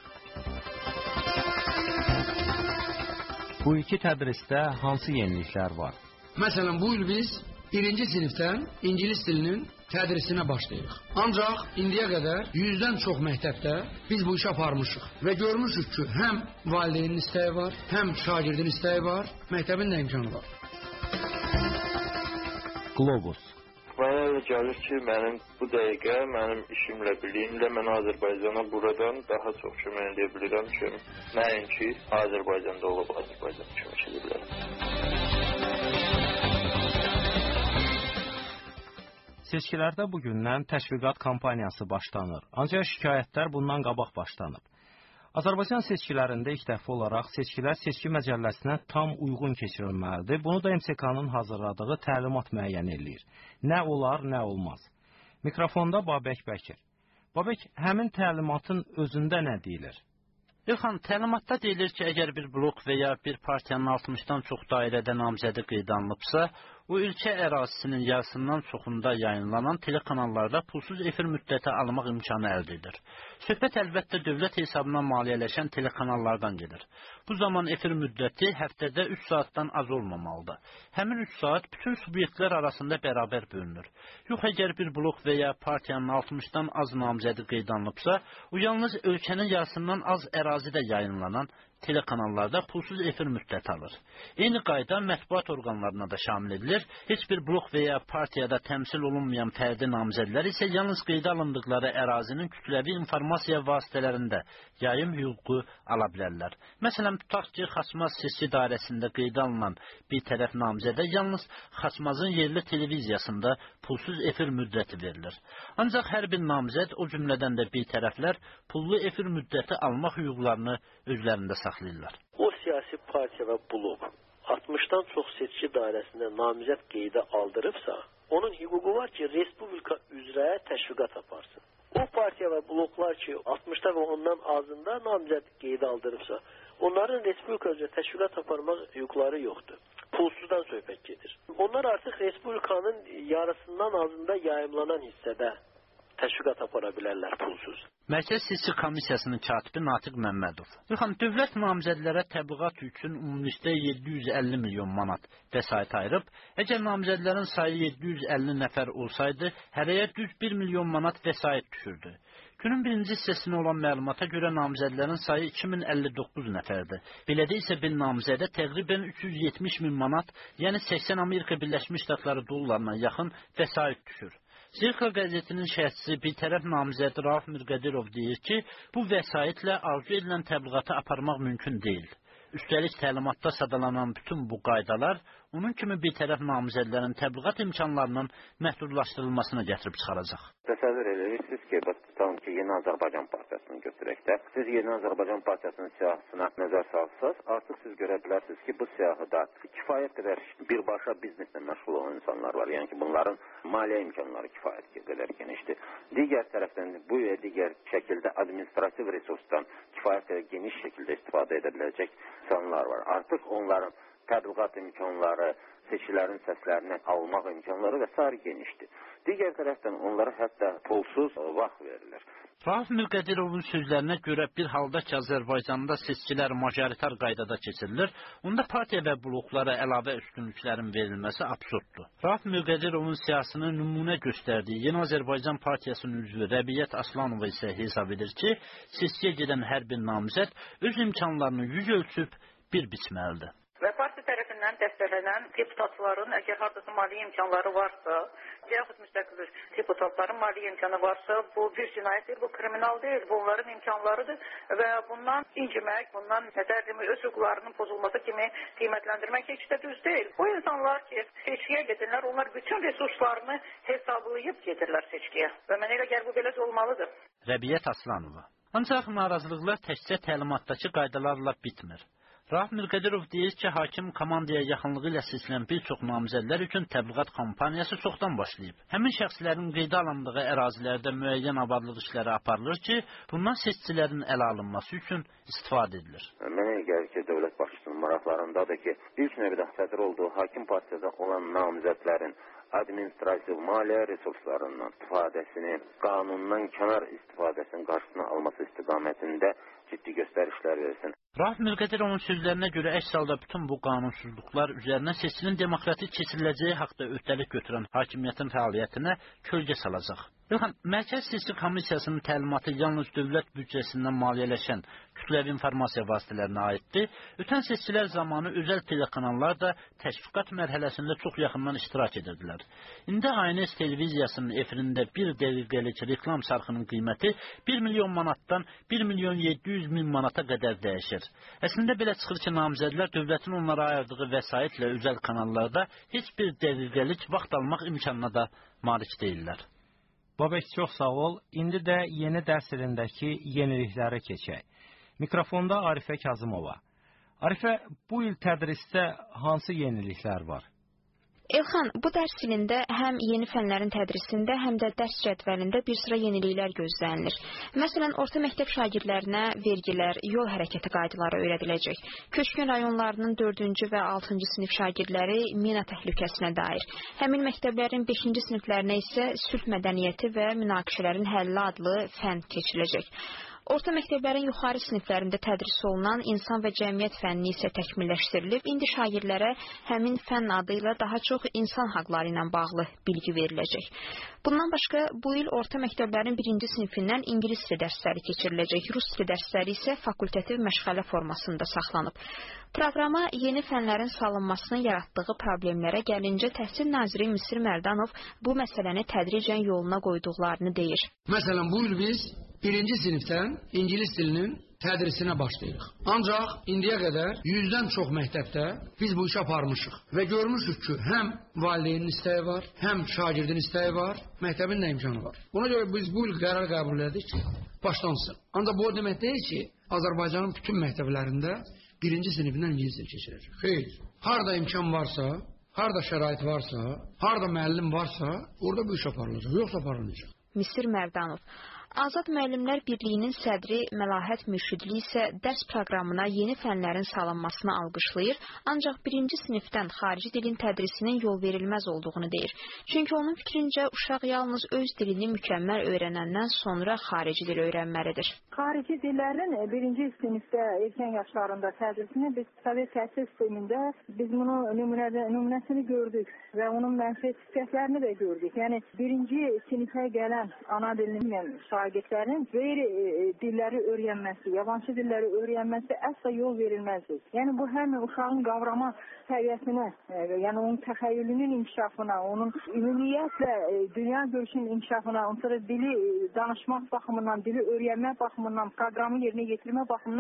Bu iki tədrisdə hansı yeniliklər var? Məsələn, bu il biz birinci sinifdən ingilis dilinin tədrisinə başlayırıq. Ancaq indiyə qədər 100-dən çox məktəbdə biz bu işi aparmışıq. Və görmüşük ki, həm valideynin istəyi var, həm şagirdin istəyi var, məktəbin də imkanı var. Globus. Mənə elə gəlir ki, mənim bu dəqiqə, mənim işimlə birliyimlə mən Azərbaycana buradan daha çox kömək edə bilirəm ki, nəinki Azərbaycanda olub Azərbaycana kömək edə bilərəm. Seçkilərdə bugündən təşviqat kampaniyası başlanır. Ancaq şikayətlər bundan qabaq başlanıb. Azərbaycan seçkilərində ilk dəfə olaraq seçkilər seçki məcəlləsinə tam uyğun keçirilməlidir. Bunu da MSK-nın hazırladığı təlimat müəyyən eləyir. Nə olar, nə olmaz. Mikrofonda Babək Bəkir. Babək, həmin təlimatın özündə nə deyilir? İlxan, təlimatda deyilir ki, əgər bir blok və ya bir partiyanın 60-dan çox dairədə namizədi qeydə alınıbsa, o ölkə ərazisinin yarısından çoxunda yayınlanan telekanallarda pulsuz efir müddəti almaq imkanı əldə edir. Söhbət əlbəttə dövlət hesabına maliyyələşən telekanallardan gedir. Bu zaman efir müddəti həftədə 3 saatdan az olmamalıdır. Həmin 3 saat bütün subyektlər arasında bərabər bölünür. Yox, əgər bir blok və ya partiyanın 60-dan az namizədi qeydə alınıbsa, o yalnız ölkənin yarısından az ərazidə yayınlanan telekanallarda pulsuz efir müddəti alır. Eyni qayda mətbuat orqanlarına da şamil edilir. Heç bir blok və ya partiyada təmsil olunmayan fərdi namizədlər isə yalnız qeydə alındıqları ərazinin kütləvi informasiya vasitələrində yayım hüququ ala bilərlər. Məsələn, tutaq ki, Xaçmaz seçki dairəsində qeydə alınan bir tərəf namizədə yalnız Xaçmazın yerli televiziyasında pulsuz efir müddəti verilir. Ancaq hər bir namizəd, o cümlədən də bir tərəflər pullu efir müddəti almaq hüquqlarını özlərində saxlayırlar. O siyasi partiya və blok 60-dan çox seçki dairəsində namizəd qeydə aldırıbsa, onun hüququ var ki, respublika üzrə təşviqat aparsın. O partiya və bloklar ki, 60-da və ondan azında namizəd qeydə aldırıbsa, onların respublika üzrə təşviqat aparmaq hüquqları yoxdur. Pulsuzdan söhbət gedir. Onlar artıq respublikanın yarısından azında yayımlanan hissədə təşviqat apara bilərlər pulsuz. Mərkəz Seçki Komissiyasının katibi Natiq Məmmədov. İlxan, dövlət namizədlərə təbliğat üçün ümumilikdə 750 milyon manat vəsait ayırıb. Əgər namizədlərin sayı 750 nəfər olsaydı, hərəyə düz 1 milyon manat vəsait düşürdü. Günün birinci hissəsinə olan məlumata görə namizədlərin sayı 2059 nəfərdir. Belədə isə bir namizədə təqribən 370 min manat, yəni 80 Amerika Birləşmiş Ştatları dollarına yaxın vəsait düşür. Zirka qəzetinin şərhçisi bir tərəf namizədi Rauf Mirqədirov deyir ki, bu vəsaitlə arzu edilən təbliğatı aparmaq mümkün deyil. Üstəlik təlimatda sadalanan bütün bu qaydalar onun kimi bir tərəf namizədlərin təbliğat imkanlarının məhdudlaşdırılmasına gətirib çıxaracaq. Təsəvvür edirsiniz ki, tutalım ki, Yeni Azərbaycan Partiyasını götürək də. Siz Yeni Azərbaycan Partiyasının siyahısına nəzər salsanız, artıq siz görə bilərsiniz ki, bu siyahıda kifayət qədər birbaşa bizneslə məşğul olan insanlar var. Yəni ki, bunların maliyyə imkanları kifayət qədər genişdir. Digər tərəfdən bu və digər şəkildə administrativ resursdan kifayət qədər geniş şəkildə istifadə edə biləcək insanlar var. Artıq onların təbliğat imkanları, seçkilərin səslərini almaq imkanları və s. genişdir. Digər tərəfdən onlara hətta pulsuz vaxt verilir. Rauf Mirqədirovun sözlərinə görə bir halda ki, Azərbaycanda seçkilər majoritar qaydada keçirilir, onda partiya və bloklara əlavə üstünlüklərin verilməsi absurddur. Rauf Mirqədirovun siyasını nümunə göstərdiyi Yeni Azərbaycan Partiyasının üzvü Rəbiyyət Aslanova isə hesab edir ki, seçkiyə gedən hər bir namizəd öz imkanlarını yüz ölçüb bir biçməlidir. Və partiya tərəfindən dəstəklənən deputatların əgər hardasa maliyyə imkanları varsa, yaxud müstəqil deputatların maliyyə imkanı varsa, bu bir cinayət deyil, bu kriminal deyil, bu onların imkanlarıdır və bundan incimək, bundan öz hüquqlarının pozulması kimi qiymətləndirmək heç də düz deyil. Bu insanlar ki, seçkiyə gedirlər, onlar bütün resurslarını hesablayıb gedirlər seçkiyə və mənə elə gəlir bu belə olmalıdır. Rəbiyyət Aslanova. Ancaq narazılıqlar təkcə təlimatdakı qaydalarla bitmir. Rauf Mirqədirov deyir ki, hakim komandaya yaxınlığı ilə seçilən bir çox namizədlər üçün təbliğat kampaniyası çoxdan başlayıb. Həmin şəxslərin qeydə alındığı ərazilərdə müəyyən abadlıq işləri aparılır ki, bundan seçicilərin ələ alınması üçün istifadə edilir. Mənə gəlir ki, dövlət başçısının maraqlarındadır ki, ilk növbədə sədr olduğu hakim partiyada olan namizədlərin administrativ maliyyə resurslarından istifadəsini, qanundan kənar istifadəsinin qarşısına alması istiqamətində ciddi göstərişlər versin. Rauf Mirqədirovun sözlərinə görə əks halda bütün bu qanunsuzluqlar üzərinə seçkinin demokratik keçiriləcəyi haqda öhdəlik götürən hakimiyyətin fəaliyyətinə kölgə salacaq. İlham, Mərkəzi Seçki Komissiyasının təlimatı yalnız dövlət büdcəsindən maliyyələşən kütləvi informasiya vasitələrinə aiddir. Ötən seçkilər zamanı özəl telekanallar da təşviqat mərhələsində çox yaxından iştirak edirdilər. İndi ANS televiziyasının efirində bir dəqiqəlik reklam sarxının qiyməti 1 milyon manatdan 1 milyon 700 min manata qədər dəyişir. Əslində belə çıxır ki, namizədlər dövlətin onlara ayırdığı vəsaitlə özəl kanallarda heç bir dəqiqəlik vaxt almaq imkanına da malik deyirlər. Babək, çox sağ ol. İndi də yeni dərs ilindəki yeniliklərə keçək. Mikrofonda Arifə Kazımova. Arifə, bu il tədrisdə hansı yeniliklər var? Elxan, bu dərs ilində həm yeni fənlərin tədrisində, həm də dərs cədvəlində bir sıra yeniliklər gözlənilir. Məsələn, orta məktəb şagirdlərinə vergilər, yol hərəkəti qaydaları öyrədiləcək. Köçkün rayonlarının 4-cü və 6-cı sinif şagirdləri mina təhlükəsinə dair. Həmin məktəblərin 5-ci siniflərinə isə sülh mədəniyyəti və münaqişələrin həlli adlı fən keçiriləcək. Orta məktəblərin yuxarı siniflərində tədris olunan insan və cəmiyyət fənni isə təkmilləşdirilib, indi şagirdlərə həmin fənn adı ilə daha çox insan haqları ilə bağlı bilgi veriləcək. Bundan başqa, bu il orta məktəblərin 1-ci sinifindən ingilis dili dərsləri keçiriləcək, rus dili dərsləri isə fakultativ məşğələ formasında saxlanıb. Proqrama yeni fənlərin salınmasının yaratdığı problemlərə gəlincə, Təhsil naziri Misir Mərdanov bu məsələni tədricən yoluna qoyduqlarını deyir. Məsələn, bu il biz 1-ci sinifdən ingilis dilinin tədrisinə başlayırıq. Ancaq indiyə qədər 100-dən çox məktəbdə biz bu işi aparmışıq və görmüşük ki, həm valideynin istəyi var, həm şagirdin istəyi var, məktəbin də imkanı var. Buna görə biz bu il qərar qəbul etdik ki, başlansın. Ancaq bu o demək deyil ki, Azərbaycanın bütün məktəblərində 1-ci sinifindən ingilis dili keçiriləcək. Xeyr. Harda imkan varsa, harda şərait varsa, harda müəllim varsa, orada bu iş aparılacaq, yoxsa aparılmayacaq. Misir Mərdanov. Azad Müəllimlər Birliyinin sədri Məlahət Mürşidli isə dərs proqramına yeni fənlərin salınmasını alqışlayır, ancaq 1-ci sinifdən xarici dilin tədrisinin yol verilməz olduğunu deyir. Çünki onun fikrincə uşaq yalnız öz dilini mükəmməl öyrənəndən sonra xarici dil öyrənməlidir. Xarici dillərin 1-ci sinifdə erkən yaşlarında tədrisini biz Sovet təhsil sistemində biz bunu nümunəsini gördük və onun mənfi xüsusiyyətlərini də gördük. Yəni 1-ci sinifə gələn ana dilini şagirdlərin qeyri dilləri öyrənməsi, yabancı dilləri öyrənməsi əsla yol verilməzdir. Yəni bu həm uşağın qavrama səviyyəsinə, yəni onun təxəyyülünün inkişafına, onun ümumiyyətlə dünya görüşünün inkişafına, onlara dili danışmaq baxımından, dili öyrənmək baxımından, proqramı yerinə yetirmə baxımından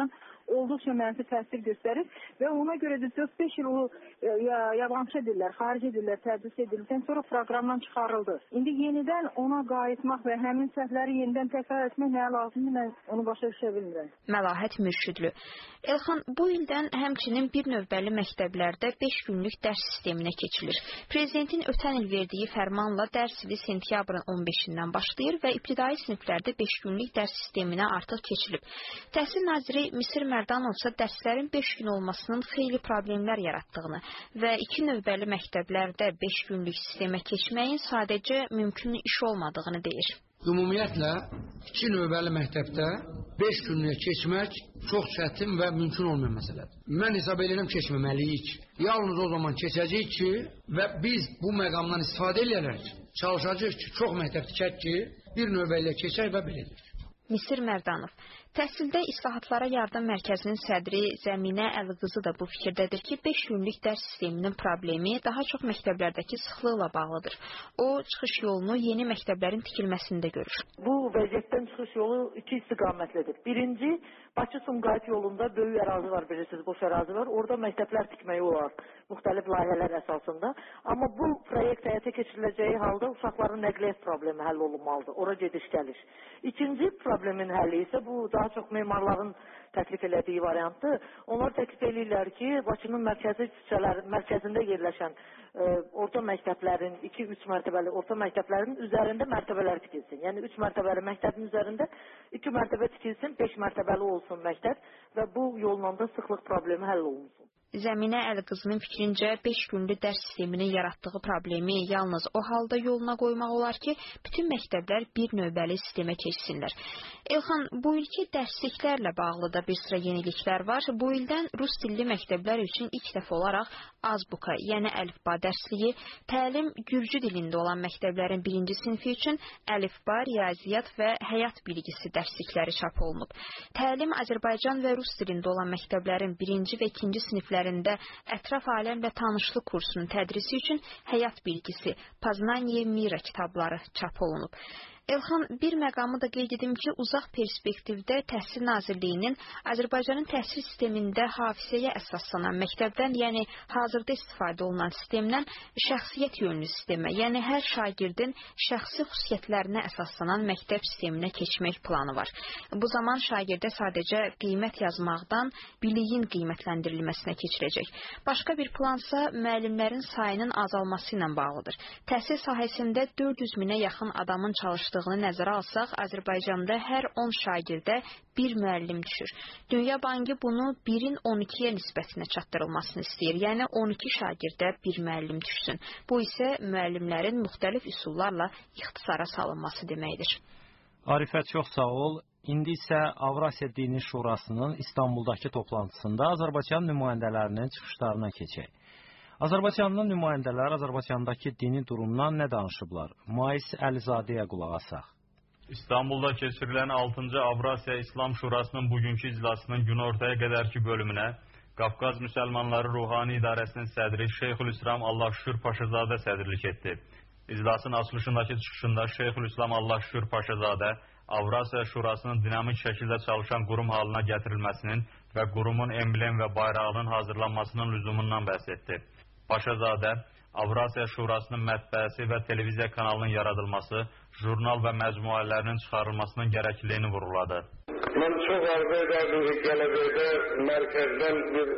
olduqca mənfi təsir göstərir və ona görə də 4-5 il o yabancı dillər, xarici dillər tədris edildikdən sonra proqramdan çıxarıldı. İndi yenidən ona qayıtmaq və həmin səhvləri yenidən təkrar etmək nə lazımdır, mən onu başa düşə bilmirəm. Məlahət Mürşidlü. Elxan, bu ildən həmçinin bir növbəli məktəblərdə 5 günlük dərs sisteminə keçilir. Prezidentin ötən il verdiyi fərmanla dərs ili sentyabrın 15-dən başlayır və ibtidai siniflərdə 5 günlük dərs sisteminə artıq keçilib. Təhsil naziri Misir Mərdanov isə dərslərin 5 gün olmasının xeyli problemlər yaratdığını və 2 növbəli məktəblərdə 5 günlük sistemə keçməyin sadəcə mümkün iş olmadığını deyir. Ümumiyyətlə, 2 növbəli məktəbdə 5 günlüyə keçmək çox çətin və mümkün olmayan məsələdir. Mən hesab edirəm keçməməliyik. Yalnız o zaman keçəcəyik ki, və biz bu məqamdan istifadə edərək çalışacağıq ki, çox məktəb tikək ki, bir növbəliyə keçək və biləcək. Misir Mərdanov. Təhsildə İslahatlara Yardım Mərkəzinin sədri Zəminə Əliqızı da bu fikirdədir ki, 5 günlük dərs sisteminin problemi daha çox məktəblərdəki sıxlıqla bağlıdır. O, çıxış yolunu yeni məktəblərin tikilməsində görür. Bu vəziyyətdən çıxış yolu 2 istiqamətlidir. Birinci, Bakı-Sumqayıt yolunda böyük ərazi var, bilirsiniz, boş ərazi var. Orada məktəblər tikmək olar, müxtəlif layihələr əsasında. Amma bu proyekt həyata keçiriləcəyi halda uşaqların nəqliyyat problemi həll olunmalıdır. Ora gediş gəlir. İkinci problemin həlli isə bu daha çox memarların təklif elədiyi variantdır. Onlar təklif edirlər ki, Bakının mərkəzində yerləşən orta məktəblərin, 2-3 mərtəbəli orta məktəblərin üzərində mərtəbələr tikilsin. Yəni 3 mərtəbəli məktəbin üzərində 2 mərtəbə tikilsin, 5 mərtəbəli olsun məktəb və bu yolla da sıxlıq problemi həll olunsun. Zəminə Əliqızının fikrincə 5 günlük dərs sisteminin yaratdığı problemi yalnız o halda yoluna qoymaq olar ki, bütün məktəblər bir növbəli sistemə keçsinlər. Elxan, bu ilki dərsliklərlə bağlı da bir sıra yeniliklər var. Bu ildən rus dilli məktəblər üçün ilk dəfə olaraq azbuka, yəni əlifba dərsliyi, təlim gürcü dilində olan məktəblərin 1-ci sinifi üçün əlifba, riyaziyyat və həyat bilgisi dərslikləri çap olunub. Təlim Azərbaycan və rus dilində olan məktəblərin 1-ci və 2-ci siniflərində ətraf aləm və tanışlıq kursunun tədrisi üçün həyat bilgisi, Poznaniye Mira kitabları çap olunub. Elxan, bir məqamı da qeyd edim ki, uzaq perspektivdə Təhsil Nazirliyinin Azərbaycanın təhsil sistemində hafizəyə əsaslanan məktəbdən, yəni hazırda istifadə olunan sistemdən şəxsiyyət yönlü sistemə, yəni hər şagirdin şəxsi xüsusiyyətlərinə əsaslanan məktəb sisteminə keçmək planı var. Bu zaman şagirdə sadəcə qiymət yazmaqdan biliyin qiymətləndirilməsinə keçirəcək. Başqa bir plansa müəllimlərin sayının azalması ilə bağlıdır. Təhsil sahəsində 400 minə yaxın adamın çalışdığı nəzərə alsaq, Azərbaycanda hər 10 şagirdə bir müəllim düşür. Dünya Bankı bunu 1-in 12-yə nisbətinə çatdırılmasını istəyir, yəni 12 şagirdə bir müəllim düşsün. Bu isə müəllimlərin müxtəlif üsullarla ixtisara salınması deməkdir. Arifət, çox sağ ol. İndi isə Avrasiya Dini Şurasının İstanbuldakı toplantısında Azərbaycan nümayəndələrinin çıxışlarına keçək. Azərbaycanlı nümayəndələr Azərbaycandakı dini durumdan nə danışıblar? Mais Əlizadəyə qulaq asaq. İstanbulda keçirilən 6-cı Avrasiya İslam Şurasının bugünkü iclasının günortaya qədərki bölümünə Qafqaz Müsəlmanları Ruhani İdarəsinin sədri Şeyxülislam Allahşükür Paşazadə sədrlik etdi. İclasın açılışındakı çıxışında Şeyxülislam Allahşükür Paşazadə Avrasiya Şurasının dinamik şəkildə çalışan qurum halına gətirilməsinin və qurumun emblem və bayrağının hazırlanmasının lüzumundan bəhs etdi. Paşazadə, Avrasiya Şurasının mətbəəsi və televiziya kanalının yaradılması, jurnal və məcmuələrinin çıxarılmasının gərəkliliyini vurğuladı. Mən çox arzu edirdim ki, gələcəkdə mərkəzdən bir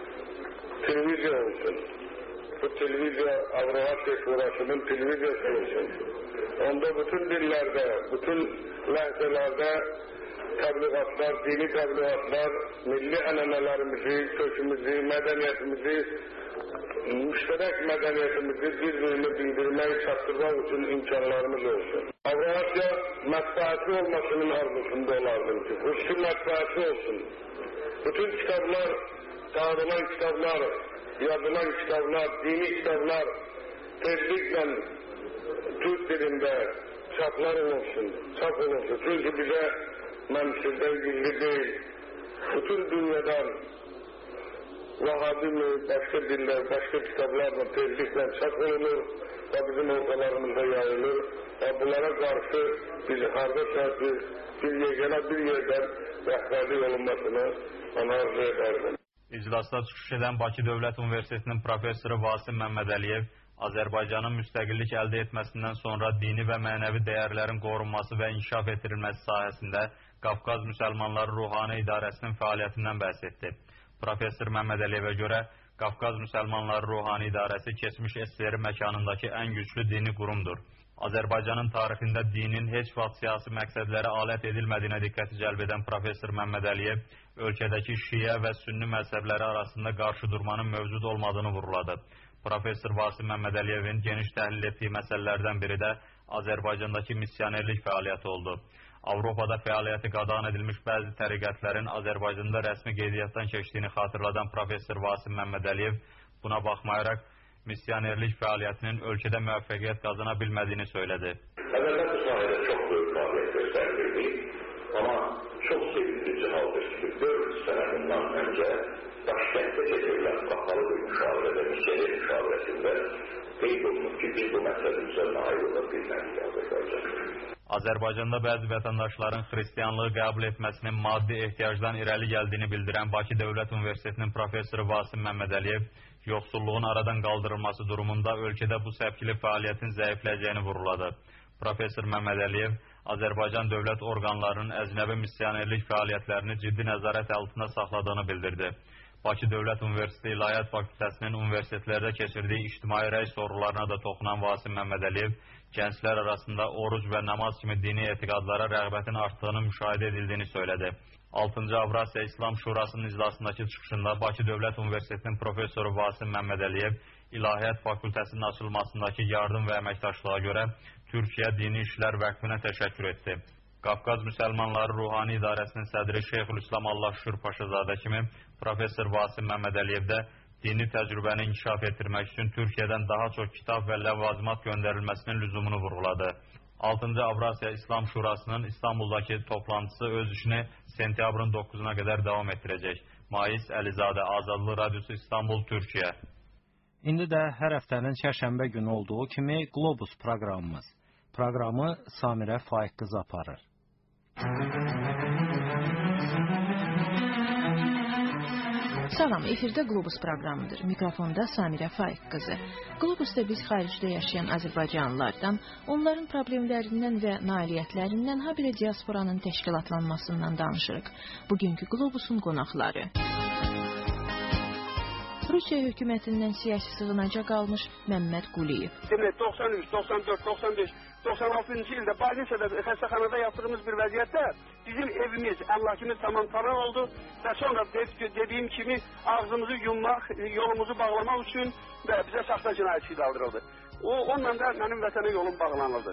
televiziya olsun. Bu televiziya Avrasiya Şurasının televiziyası olsun. Onda bütün dillərdə, bütün ləhzələrdə təbliğatlar, dini təbliğatlar, milli ənənələrimizi, kökümüzü, mədəniyyətimizi, müştərək mədəniyyətimizi bir-birini bildirmək, çatdırmaq üçün imkanlarımız olsun. Avrasiya mətbəəsi olmasının arzusunda olardım ki, xüsusi mətbəəsi olsun. Bütün kitablar, dağılan kitablar, yazılan kitablar, dini kitablar tezliklə Türk dilində çaplar olsun, çap olunsun. Çünki bizə məmsildən gizli deyil, bütün dünyadan Vahabi mi, başqa dillər, başqa kitablarla tezliklə çap olunur və bizim ortalarımızda yayılır və bunlara qarşı biz haradasa bir yeganə bir yerdən rəhbərlik olunmasını Onu arzu ederdim. İclasda çıxış edən Bakı Dövlət Universitetinin professoru Vasim Məmmədəliyev Azərbaycanın müstəqillik əldə etməsindən sonra dini və mənəvi dəyərlərin qorunması və inkişaf etdirilməsi sahəsində Qafqaz Müsəlmanları Ruhani İdarəsinin fəaliyyətindən bəhs etdi. Professor Məmmədəliyevə görə Qafqaz Müsəlmanları Ruhani İdarəsi keçmiş SSR məkanındakı ən güclü dini qurumdur. Azərbaycanın tarixində dinin heç vaxt siyasi məqsədlərə alət edilmədiyinə diqqəti cəlb edən professor Məmmədəliyev ölkədəki şiə və sünni məzhəbləri arasında qarşıdurmanın mövcud olmadığını vurğuladı. Professor Vasim Məmmədəliyevin geniş təhlil etdiyi məsələlərdən biri də Azərbaycandakı missionerlik fəaliyyəti oldu. Avropada fəaliyyəti qadağan edilmiş bəzi təriqətlərin Azərbaycanda rəsmi qeydiyyatdan keçdiyini xatırladan professor Vasim Məmmədəliyev buna baxmayaraq missionerlik fəaliyyətinin ölkədə müvəffəqiyyət qazana bilmədiyini söylədi. Əvvəllər bu sahədə çox böyük fəaliyyət göstərildi, amma çox sevindirici haldır ki, 4 sənə bundan öncə Daşkənddə keçirilən qapalı bir müşavirədə, missioner müşavirəsində qeyd olunub ki, biz bu məsələmizdən ayrıla bilmədik Azərbaycanda. Azərbaycanda bəzi vətəndaşların xristianlığı qəbul etməsinin maddi ehtiyacdan irəli gəldiyini bildirən Bakı Dövlət Universitetinin professoru Vasim Məmmədəliyev yoxsulluğun aradan qaldırılması durumunda ölkədə bu səpkili fəaliyyətin zəifləyəcəyini vurğuladı. Professor Məmmədəliyev Azərbaycan dövlət orqanlarının əcnəbi missionerlik fəaliyyətlərini ciddi nəzarət altında saxladığını bildirdi. Bakı Dövlət Universiteti İlahiyyat Fakültəsinin universitetlərdə keçirdiyi ictimai rəy sorğularına da toxunan Vasim Məmmədəliyev gənclər arasında oruc və namaz kimi dini etiqadlara rəğbətin artdığını müşahidə edildiyini söylədi. 6-cı Avrasiya İslam Şurasının iclasındakı çıxışında Bakı Dövlət Universitetinin professoru Vasim Məmmədəliyev İlahiyyat Fakültəsinin açılmasındakı yardım və əməkdaşlığa görə Türkiyə Dini İşlər Vəqfinə təşəkkür etdi. Qafqaz Müsəlmanları Ruhani İdarəsinin sədri Şeyxülislam Allahşükür Paşazadə kimi professor Vasim Məmmədəliyev də dini təcrübəni inkişaf etdirmək üçün Türkiyədən daha çox kitab və ləvazimat göndərilməsinin lüzumunu vurğuladı. 6-cı Avrasiya İslam Şurasının İstanbuldakı toplantısı öz işini sentyabrın 9-una qədər davam etdirəcək. Mais Əlizadə, Azadlıq Radiosu İstanbul, Türkiyə. İndi də hər həftənin çərşənbə günü olduğu kimi Globus proqramımız. Proqramı Samirə Faiq qızı aparır. Salam, efirdə Globus proqramıdır. Mikrofonda Samirə Faiq qızı. Globusda biz xaricdə yaşayan Azərbaycanlılardan, onların problemlərindən və nailiyyətlərindən, habelə diasporanın təşkilatlanmasından danışırıq. Bugünkü Globusun qonaqları. Rusiya hökumətindən siyasi sığınacaq almış Məmməd Quliyev. 93, 94, 95, 96-cı ildə Balnisada xəstəxanada yatdığımız bir vəziyyətdə bizim evimiz, əmlakımız tamam talan oldu və sonra dediyim kimi ağzımızı yummaq, yolumuzu bağlamaq üçün və bizə saxta cinayət işi qaldırıldı. Onunla da mənim vətənə yolum bağlanıldı.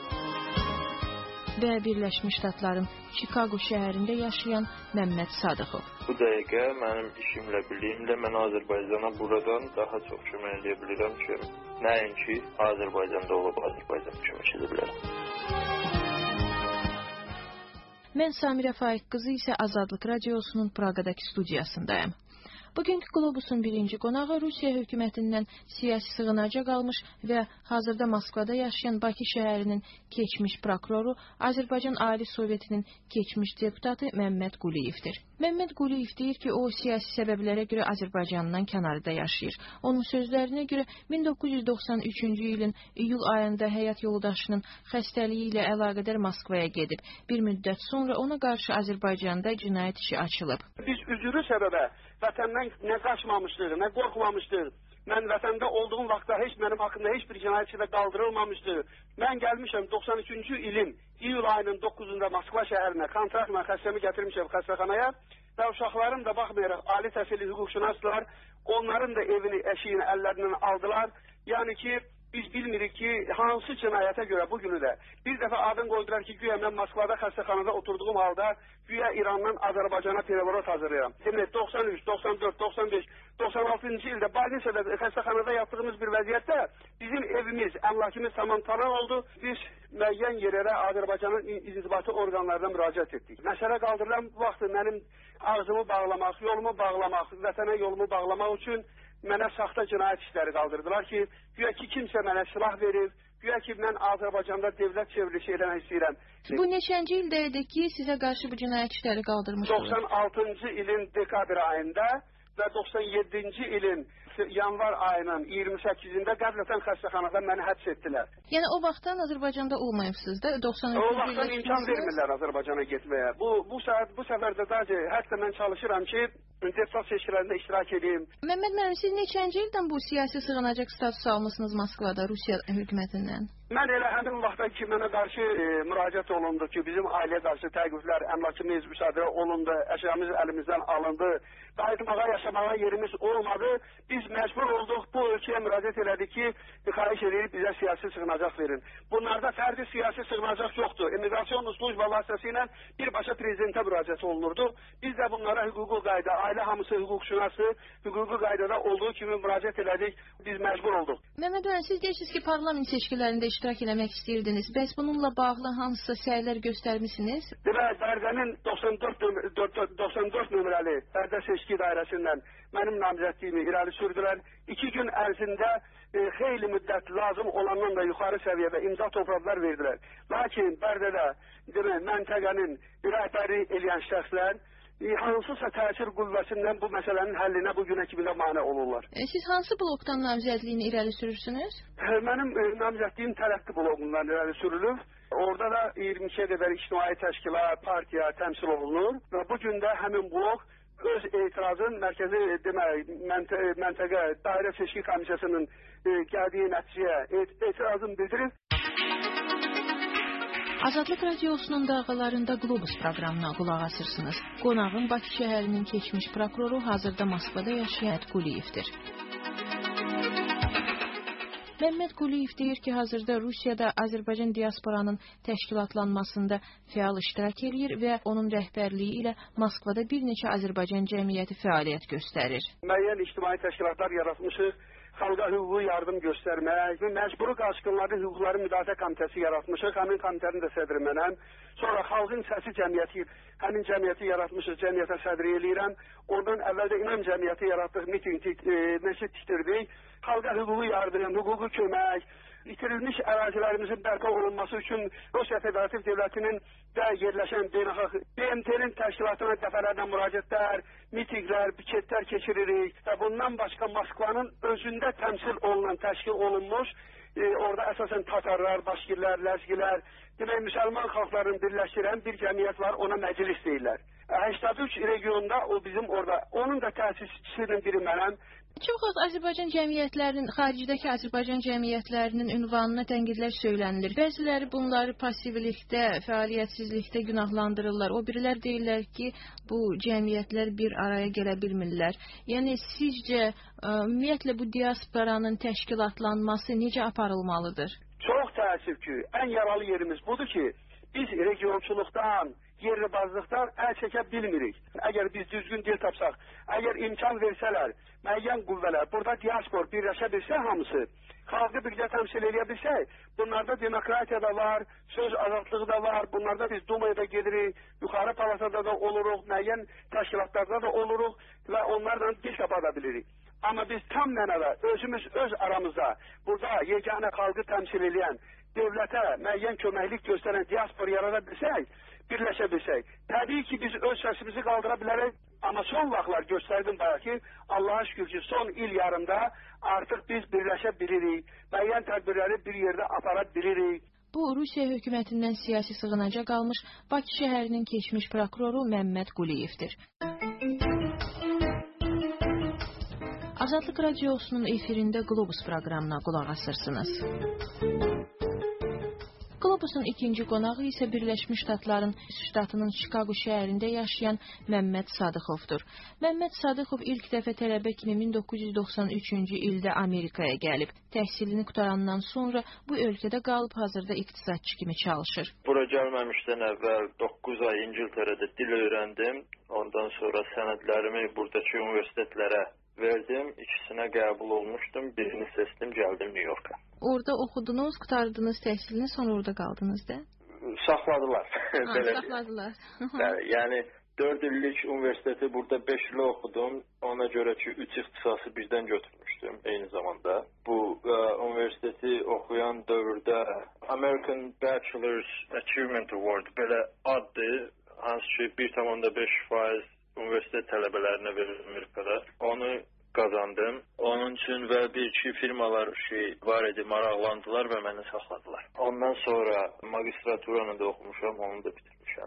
Və Birləşmiş Ştatların Chicago şəhərində yaşayan Məmməd Sadıqov. Bu dəqiqə mənim işimlə birliyimlə mən Azərbaycana buradan daha çox kömək edə bilirəm ki, nəinki Azərbaycanda olub Azərbaycan kömək edə bilərəm. Mən Samirə Faiq qızı isə Azadlıq Radiosunun Praqadakı studiyasındayım. Bugünkü Globusun birinci qonağı Rusiya hökumətindən siyasi sığınacaq almış və hazırda Moskvada yaşayan Bakı şəhərinin keçmiş prokuroru, Azərbaycan Ali Sovetinin keçmiş deputatı Məmməd Quliyevdir. Məmməd Quliyev deyir ki, o siyasi səbəblərə görə Azərbaycandan kənarda yaşayır. Onun sözlərinə görə 1993-cü ilin iyul ayında həyat yoldaşının xəstəliyi ilə əlaqədar Moskvaya gedib. Bir müddət sonra ona qarşı Azərbaycanda cinayət işi açılıb. Biz üzürü səbəbə vətəndən nə qaçmamışdır, nə qorxmamışdır. Mən vətəndə olduğum vaxtda mənim haqqımda heç bir cinayət işi qaldırılmamışdır. Mən gəlmişəm 93-cü ilin iyul ayının 9-unda Moskva şəhərinə kontraktla xəstəmi gətirmişəm xəstəxanaya və uşaqlarım da baxmayaraq ali təhsilli hüquqşünaslar, onların da evini, əşiyini əllərindən aldılar. Yəni ki, biz bilmirik ki, hansı cinayətə görə bugünü də. Bir dəfə adın qoydular ki, güya mən Moskvada xəstəxanada oturduğum halda güya İrandan Azərbaycana televorot hazırlayıram. 93, 94, 95, 96-cı ildə Balnisada xəstəxanada yatdığımız bir vəziyyətdə bizim evimiz, əmlakımız tamam talan oldu. Biz müəyyən yerlərə Azərbaycanın inzibati orqanlarına müraciət etdik. Məsələ qaldırılan bu vaxt mənim ağzımı bağlamaq, yolumu bağlamaq, vətənə yolumu bağlamaq üçün mənə saxta cinayət işləri qaldırdılar ki, güya ki kimsə mənə silah verir, Güya ki mən Azərbaycanda dövlət çevrilişi eləmək istəyirəm. Bu neçənci ildə idi ki, sizə qarşı bu cinayət işləri qaldırmışdılar? 96-cı ilin dekabr ayında və 97-ci ilin yanvar ayının 28-də qəflətən xəstəxanada məni həbs etdilər. Yəni o vaxtdan Azərbaycanda olmayıbsınız da? O vaxtdan imkan vermirlər Azərbaycana getməyə. Bu səfərdə sadəcə hətta mən çalışıram ki, deputat seçkilərində iştirak edeyim. Məmməd müəllim, siz neçənci ildən bu siyasi sığınacaq statusu almışsınız Moskvada, Rusiya hökumətindən? Mən elə həmin vaxtda ki, mənə qarşı müraciət olundu ki, bizim ailəyə qarşı təqiblər, əmlakımız müsadirə olundu, əşyamız əlimizdən alındı, qayıtmağa, yaşamağa yerimiz olmadı. Biz məcbur olduq, bu ölkəyə müraciət elədik ki, xahiş edirik bizə siyasi sığınacaq verin. Bunlarda fərdi siyasi sığınacaq yoxdur. İmmiqrasiyon slujba vasitəsilə birbaşa prezidentə müraciət olunurdu. Biz də bunlara hüquqi qayda, ailə hamısı hüquqşünası, hüquqi qaydada olduğu kimi müraciət elədik, biz məcbur olduq. Məmməd müəllim, siz deyirsiniz ki, parlament seçkilərində iştirak eləmək istəyirdiniz. Bəs bununla bağlı hansısa səylər göstərmisiniz? Demək, Bərdənin 94 nömrəli Bərdə seçki dairəsindən mənim namizədliyimi irəli sürdülər. 2 gün ərzində xeyli müddət lazım olandan da yuxarı səviyyədə imza topladılar, verdilər. Lakin Bərdədə məntəqənin rəhbərlik eləyən şəxslər hansısa təsir qüvvəsindən bu məsələnin həllinə bu günə kimi də mane olurlar. Siz hansı blokdan namizədliyini irəli sürürsünüz? Mənim namizədliyim Tərəqqi blokundan irəli sürülür. Orada da 22-yə qədər ictimai təşkilat, partiya təmsil olunur və bu gün də həmin blok öz etirazın mərkəzi məntəqə dairə seçki komissiyasının gəldiyi nəticəyə etirazını bildirib. Azadlıq Radiosunun dalğalarında Qlobus proqramına qulaq asırsınız. Qonağın Bakı şəhərinin keçmiş prokuroru, hazırda Moskvada yaşayan Quliyevdir. Məmməd Quliyev deyir ki, hazırda Rusiyada Azərbaycan diasporanın təşkilatlanmasında fəal iştirak edir və onun rəhbərliyi ilə Moskvada bir neçə Azərbaycan cəmiyyəti fəaliyyət göstərir. Müəyyən ictimai təşkilatlar yaratmışıq, xalqa hüquqi yardım göstərmək və məcburi qaçqınların hüquqları müdafiə komitəsi yaratmışıq, həmin komitənin də sədri mənəm. Sonra xalqın səsi cəmiyyəti, həmin cəmiyyəti yaratmışıq, cəmiyyətə sədri eləyirəm. Ondan əvvəldə İmam cəmiyyəti yaratdıq, miting, məscid tikdirdik. Xalqa hüquqi yardım, hüquqi kömək, itirilmiş ərazilərimizin bərpa olunması üçün Rusiya Federativ Dövlətinin də yerləşən beynəlxalq BMT-nin təşkilatına dəfələrlə müraciətlər, mitinglər, piketlər keçiririk və bundan başqa Moskvanın özündə təmsil olunan, təşkil olunmuş, orada əsasən Tatarlar, Başkirlər, Ləzgilər, demək müsəlman xalqlarını birləşdirən bir cəmiyyət var, ona məclis deyirlər. 83 regionda o bizim orada, onun da təsisçisinin biri mənəm. Çox az Azərbaycan cəmiyyətlərinin, xaricdəki Azərbaycan cəmiyyətlərinin ünvanına tənqidlər söylənilir. Bəziləri bunları passivlikdə, fəaliyyətsizlikdə günahlandırırlar. O birilər deyirlər ki, bu cəmiyyətlər bir araya gələ bilmirlər. Yəni sizcə ümumiyyətlə bu diasporanın təşkilatlanması necə aparılmalıdır? Çox təəssüf ki, ən yaralı yerimiz budur ki, biz regionçuluqdan, yerlibazlıqdan əl çəkə bilmirik. Əgər biz düzgün dil tapsaq, əgər imkan versələr, müəyyən qüvvələr, burada diaspor birləşə bilsə hamısı, xalqı birgə təmsil edə bilsək, bunlarda demokratiya da var, söz azadlığı da var, bunlarda biz Dumaya da gedirik, yuxarı palatada da oluruq, müəyyən təşkilatlarda da oluruq və onlarla dil tapa da bilirik. Amma biz tam mənada özümüz öz aramızda, burada yeganə xalqı təmsil edən, dövlətə müəyyən köməklik göstərən diaspor yarada bilsək, birləşə bilsək. Təbii ki, biz öz səsimizi qaldıra bilərək, amma son vaxtlar göstərdim bayağı ki, Allah'a şükür ki, son il yarımda artıq biz birləşə bilirik, müəyyən tədbirləri bir yerdə apara bilirik. Bu, Rusiya hökumətindən siyasi sığınacaq almış Bakı şəhərinin keçmiş prokuroru Məmməd Quliyevdir. Azadlıq Radiosunun efirində Qlobus proqramına qulaq asırsınız. Qlobusun ikinci qonağı isə Birləşmiş Ştatının Chicago şəhərində yaşayan Məmməd Sadıxovdur. Məmməd Sadıxov ilk dəfə tələbə kimi 1993-cü ildə Amerikaya gəlib. Təhsilini qutarandan sonra bu ölkədə qalıb hazırda iqtisadçı kimi çalışır. Bura gəlməmişdən əvvəl 9 ay İngiltərədə dil öyrəndim. Ondan sonra sənədlərimi buradakı universitetlərə verdim. İkisinə qəbul olmuşdum. Birini seçdim, gəldim New York'a. Orada oxudunuz, qutardınız təhsilini, sonra orada qaldınız da? Saxladılar. Saxladılar. Yəni 4 illik universiteti burada 5 il oxudum. Ona görə ki 3 ixtisası birdən götürmüşdüm eyni zamanda. Bu universiteti oxuyan dövrdə American Bachelor's Achievement Award belə addır, hansı ki 1,5% universitet tələbələrinə verilir Amerikada. Onu qazandım. Onun üçün və bir-iki firmalar var idi, maraqlandılar və məni saxladılar. Ondan sonra magistraturanı da oxumuşam, onu da bitirmişəm.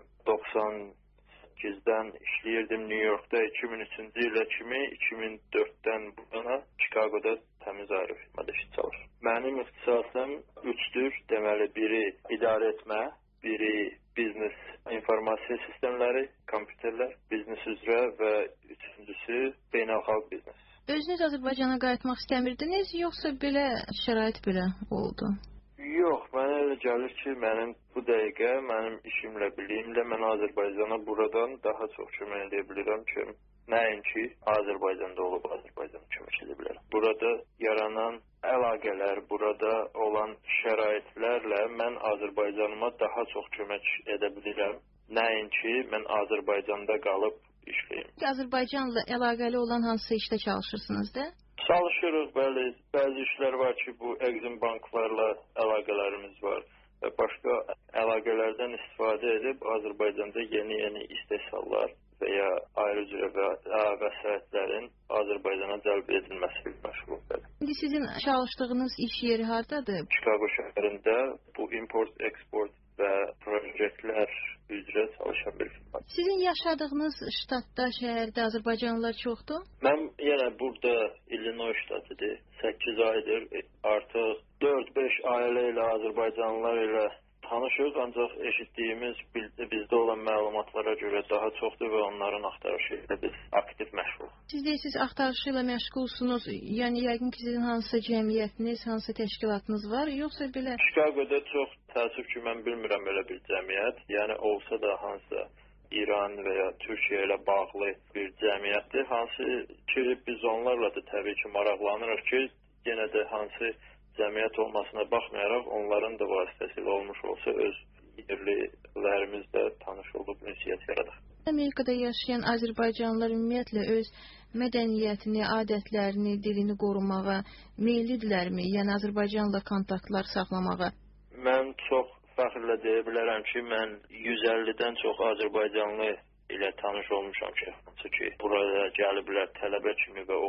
98-dən işləyirdim New Yorkda 2003-cü ilə kimi, 2004-dən bu yana Chicago'da təmiz ayrı firmada çalışıram. Mənim ixtisasım 3-dür. Deməli, biri idarə etmə, biri biznes informasiya sistemləri, kompüterlər, biznes üzrə və üçüncüsü beynəlxalq biznes. Özünüz Azərbaycana qayıtmaq istəmirdiniz, yoxsa belə şərait belə oldu? Yox, mənə elə gəlir ki, mənim bu dəqiqə, mənim işimlə, biliyimlə mən Azərbaycana buradan daha çox kömək edə bilirəm ki, nəinki Azərbaycanda olub Azərbaycana kömək edə bilərəm. Burada yaranan əlaqələr, burada olan şəraitlərlə mən Azərbaycanıma daha çox kömək edə bilirəm. Nəinki mən Azərbaycanda qalıb işləyim. Azərbaycanla əlaqəli olan hansı işdə çalışırsınız da? Çalışırıq, bəli. Bəzi işlər var ki, bu Exim banklarla əlaqələrimiz var və başqa əlaqələrdən istifadə edib Azərbaycanda yeni istehsallar və ya ayrıca vəsaitlərin Azərbaycana cəlb edilməsi məşğuldur. İndi sizin çalışdığınız iş yeri hardadır? Chicago şəhərində bu import-export və proyektlər üzrə çalışan bir firma. Sizin yaşadığınız ştatda, şəhərdə Azərbaycanlılar çoxdur? Mən yenə burada Illinois ştatıdır. 8 aydır. Artıq 4-5 ailə ilə Azərbaycanlılar ilə tanışıq, ancaq eşitdiyimiz bizdə olan məlumatlara görə daha çoxdur və onların axtarışı ilə biz aktiv məşğuluq. Siz deyirsiniz, axtarışı ilə məşğulsunuz. Yəni, yəqin ki, sizin hansısa cəmiyyətiniz, hansısa təşkilatınız var, yoxsa belə? Chicago'da çox təəssüf ki, mən bilmirəm belə bir cəmiyyət. Yəni, olsa da hansısa İran və ya Türkiyə ilə bağlı bir cəmiyyətdir. Hansı ki, biz onlarla da təbii ki, maraqlanırıq ki, yenə də hansı cəmiyyət olmasına baxmayaraq, onların da vasitəsilə olmuş olsa, öz yerlilərimizlə tanış olub ünsiyyət yaradıq. Amerikada yaşayan Azərbaycanlılar ümumiyyətlə öz mədəniyyətini, adətlərini, dilini qorumağa meyillidirlərmi? Yəni, Azərbaycanla kontaktlar saxlamağa? Mən çox fəxrlə deyə bilərəm ki, mən 150-dən çox Azərbaycanlı ilə tanış olmuşam ki, hansı ki, burada gəliblər tələbə kimi və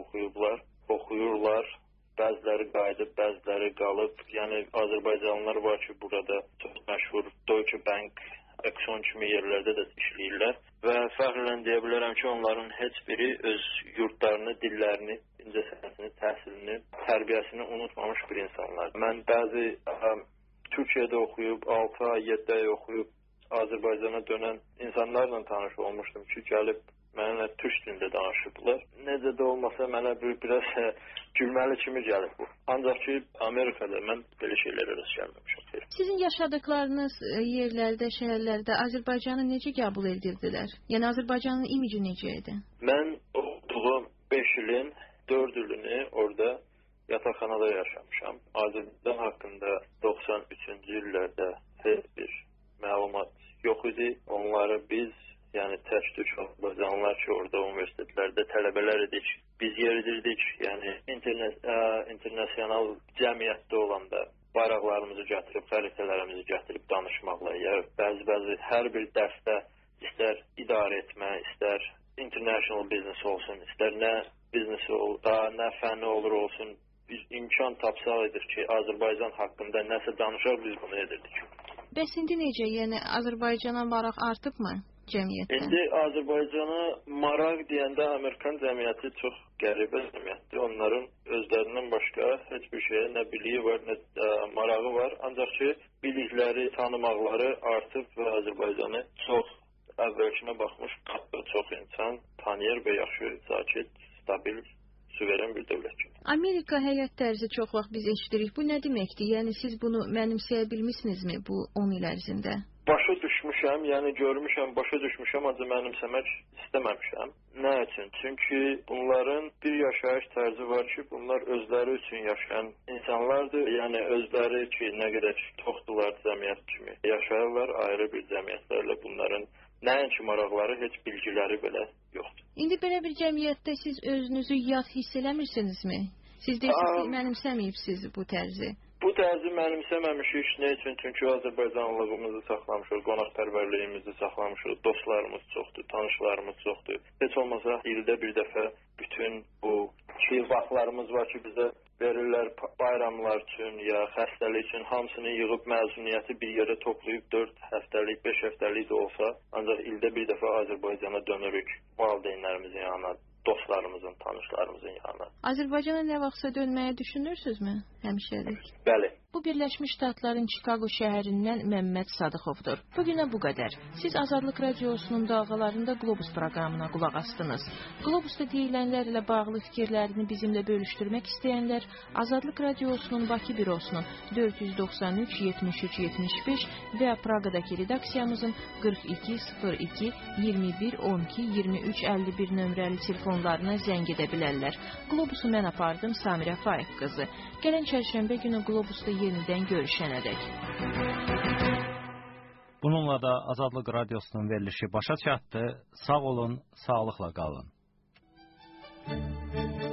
oxuyurlar. Bəziləri qayıdıb, bəziləri qalıb. Yəni, Azərbaycanlılar var ki, burada çox məşhur Deutsche Bank, Exxon kimi yerlərdə də işləyirlər. Və fəxrlə deyə bilərəm ki, onların heç biri öz yurtlarını, dillərini, incəsənətini, təhsilini, tərbiyəsini unutmamış bir insanlar. Mən bəzi Türkiyədə oxuyub, 6 ay, 7 ay oxuyub, Azərbaycana dönən insanlarla tanış olmuşdum ki, gəlib mənimlə türk dilində danışıblar. Necə də olmasa mənə biraz gülməli kimi gəlib bu. Ancaq ki, Amerikada mən belə şeylərə rast gəlməmişəm. Sizin yaşadıklarınız yerlərdə, şəhərlərdə Azərbaycanı necə qəbul edirdilər? Yəni, Azərbaycanın imici necə idi? Mən oxuduğum 5 ilin 4 ilini orada yataqxanada yaşamışam. Azərbaycan haqqında 93-cü illərdə heç bir məlumat yox idi. Onları biz, yəni tək türk Azərbaycanlılar ki, orada universitetlərdə tələbələr idik. Biz yeridirdik, yəni internasional cəmiyyətdə olanda bayraqlarımızı gətirib, xəritələrimizi gətirib danışmaqla, ya bəzi hər bir dərsdə istər idarə etmə, istər international business olsun, istər nə biznesi nə fənni olur olsun, biz imkan tapsaydık ki, Azərbaycan haqqında nəsə danışaq, biz bunu edirdik. Bəs indi necə? Yəni, Azərbaycana maraq artıbmı cəmiyyətdə? İndi Azərbaycana maraq deyəndə Amerikan cəmiyyəti çox qəribə cəmiyyətdir. Onların özlərindən başqa heç bir şeyə nə biliyi var, nə marağı var. Ancaq ki, bilikləri, tanımaqları artıb və Azərbaycanı çox əvvəlkinə baxmış çox insan tanıyır və yaxşı, sakit, stabil, suveren bir dövlət kimi. Amerika həyat tərzi çox vaxt biz eşidirik. Bu nə deməkdir? Yəni, siz bunu mənimsəyə bilmisinizmi bu 10 il ərzində? Başa düşmüşəm, yəni görmüşəm, başa düşmüşəm, ancaq mənimsəmək istəməmişəm. Nə üçün? Çünki bunların bir yaşayış tərzi var ki, bunlar özləri üçün yaşayan insanlardır. Yəni özləri ki, nə qədər toxdular cəmiyyət kimi yaşayırlar, ayrı bir cəmiyyətlərlə bunların Nəinki maraqları, heç bilgiləri belə yoxdur. İndi belə bir cəmiyyətdə siz özünüzü yad hiss eləmirsinizmi? Siz deyirsiniz ki, mənimsəməyibsiz bu tərzi. Bu tərzi mənimsəməmişik. Nə üçün? Çünki Azərbaycanlılığımızı saxlamışıq, qonaqpərvərliyimizi saxlamışıq, dostlarımız çoxdur, tanışlarımız çoxdur. Heç olmasa ildə bir dəfə bütün bu vaxtlarımız var ki, bizə verirlər bayramlar üçün ya xəstəlik üçün hamısını yığıb məzuniyyəti bir yerə toplayıb 4 həftəlik, 5 həftəlik də olsa, ancaq ildə bir dəfə Azərbaycana dönürük valideynlərimizin yanına, dostlarımızın, tanışlarımızın yanına. Azərbaycana nə vaxtsa dönməyə düşünürsünüzmü? Həmişəlik. Bəli. Bu Birləşmiş Ştatların Çikaqo şəhərindən Məmməd Sadıqovdur. Bugünə bu qədər. Siz Azadlıq Radiosunun dalğalarında Qlobus proqramına qulaq asdınız. Qlobusda deyilənlərlə bağlı fikirlərini bizimlə bölüşdürmək istəyənlər Azadlıq Radiosunun Bakı bürosunun 493 73 75 və Praqadakı redaksiyamızın 42 02 21 12 23 51 nömrəli telefonlarına zəng edə bilərlər. Qlobusu mən apardım, Samirə Faiq qızı. Gələn çərşənbə günü Qlobusda yenidən görüşənədək. Bununla da Azadlıq Radiosunun verilişi başa çatdı. Sağ olun, sağlıqla qalın.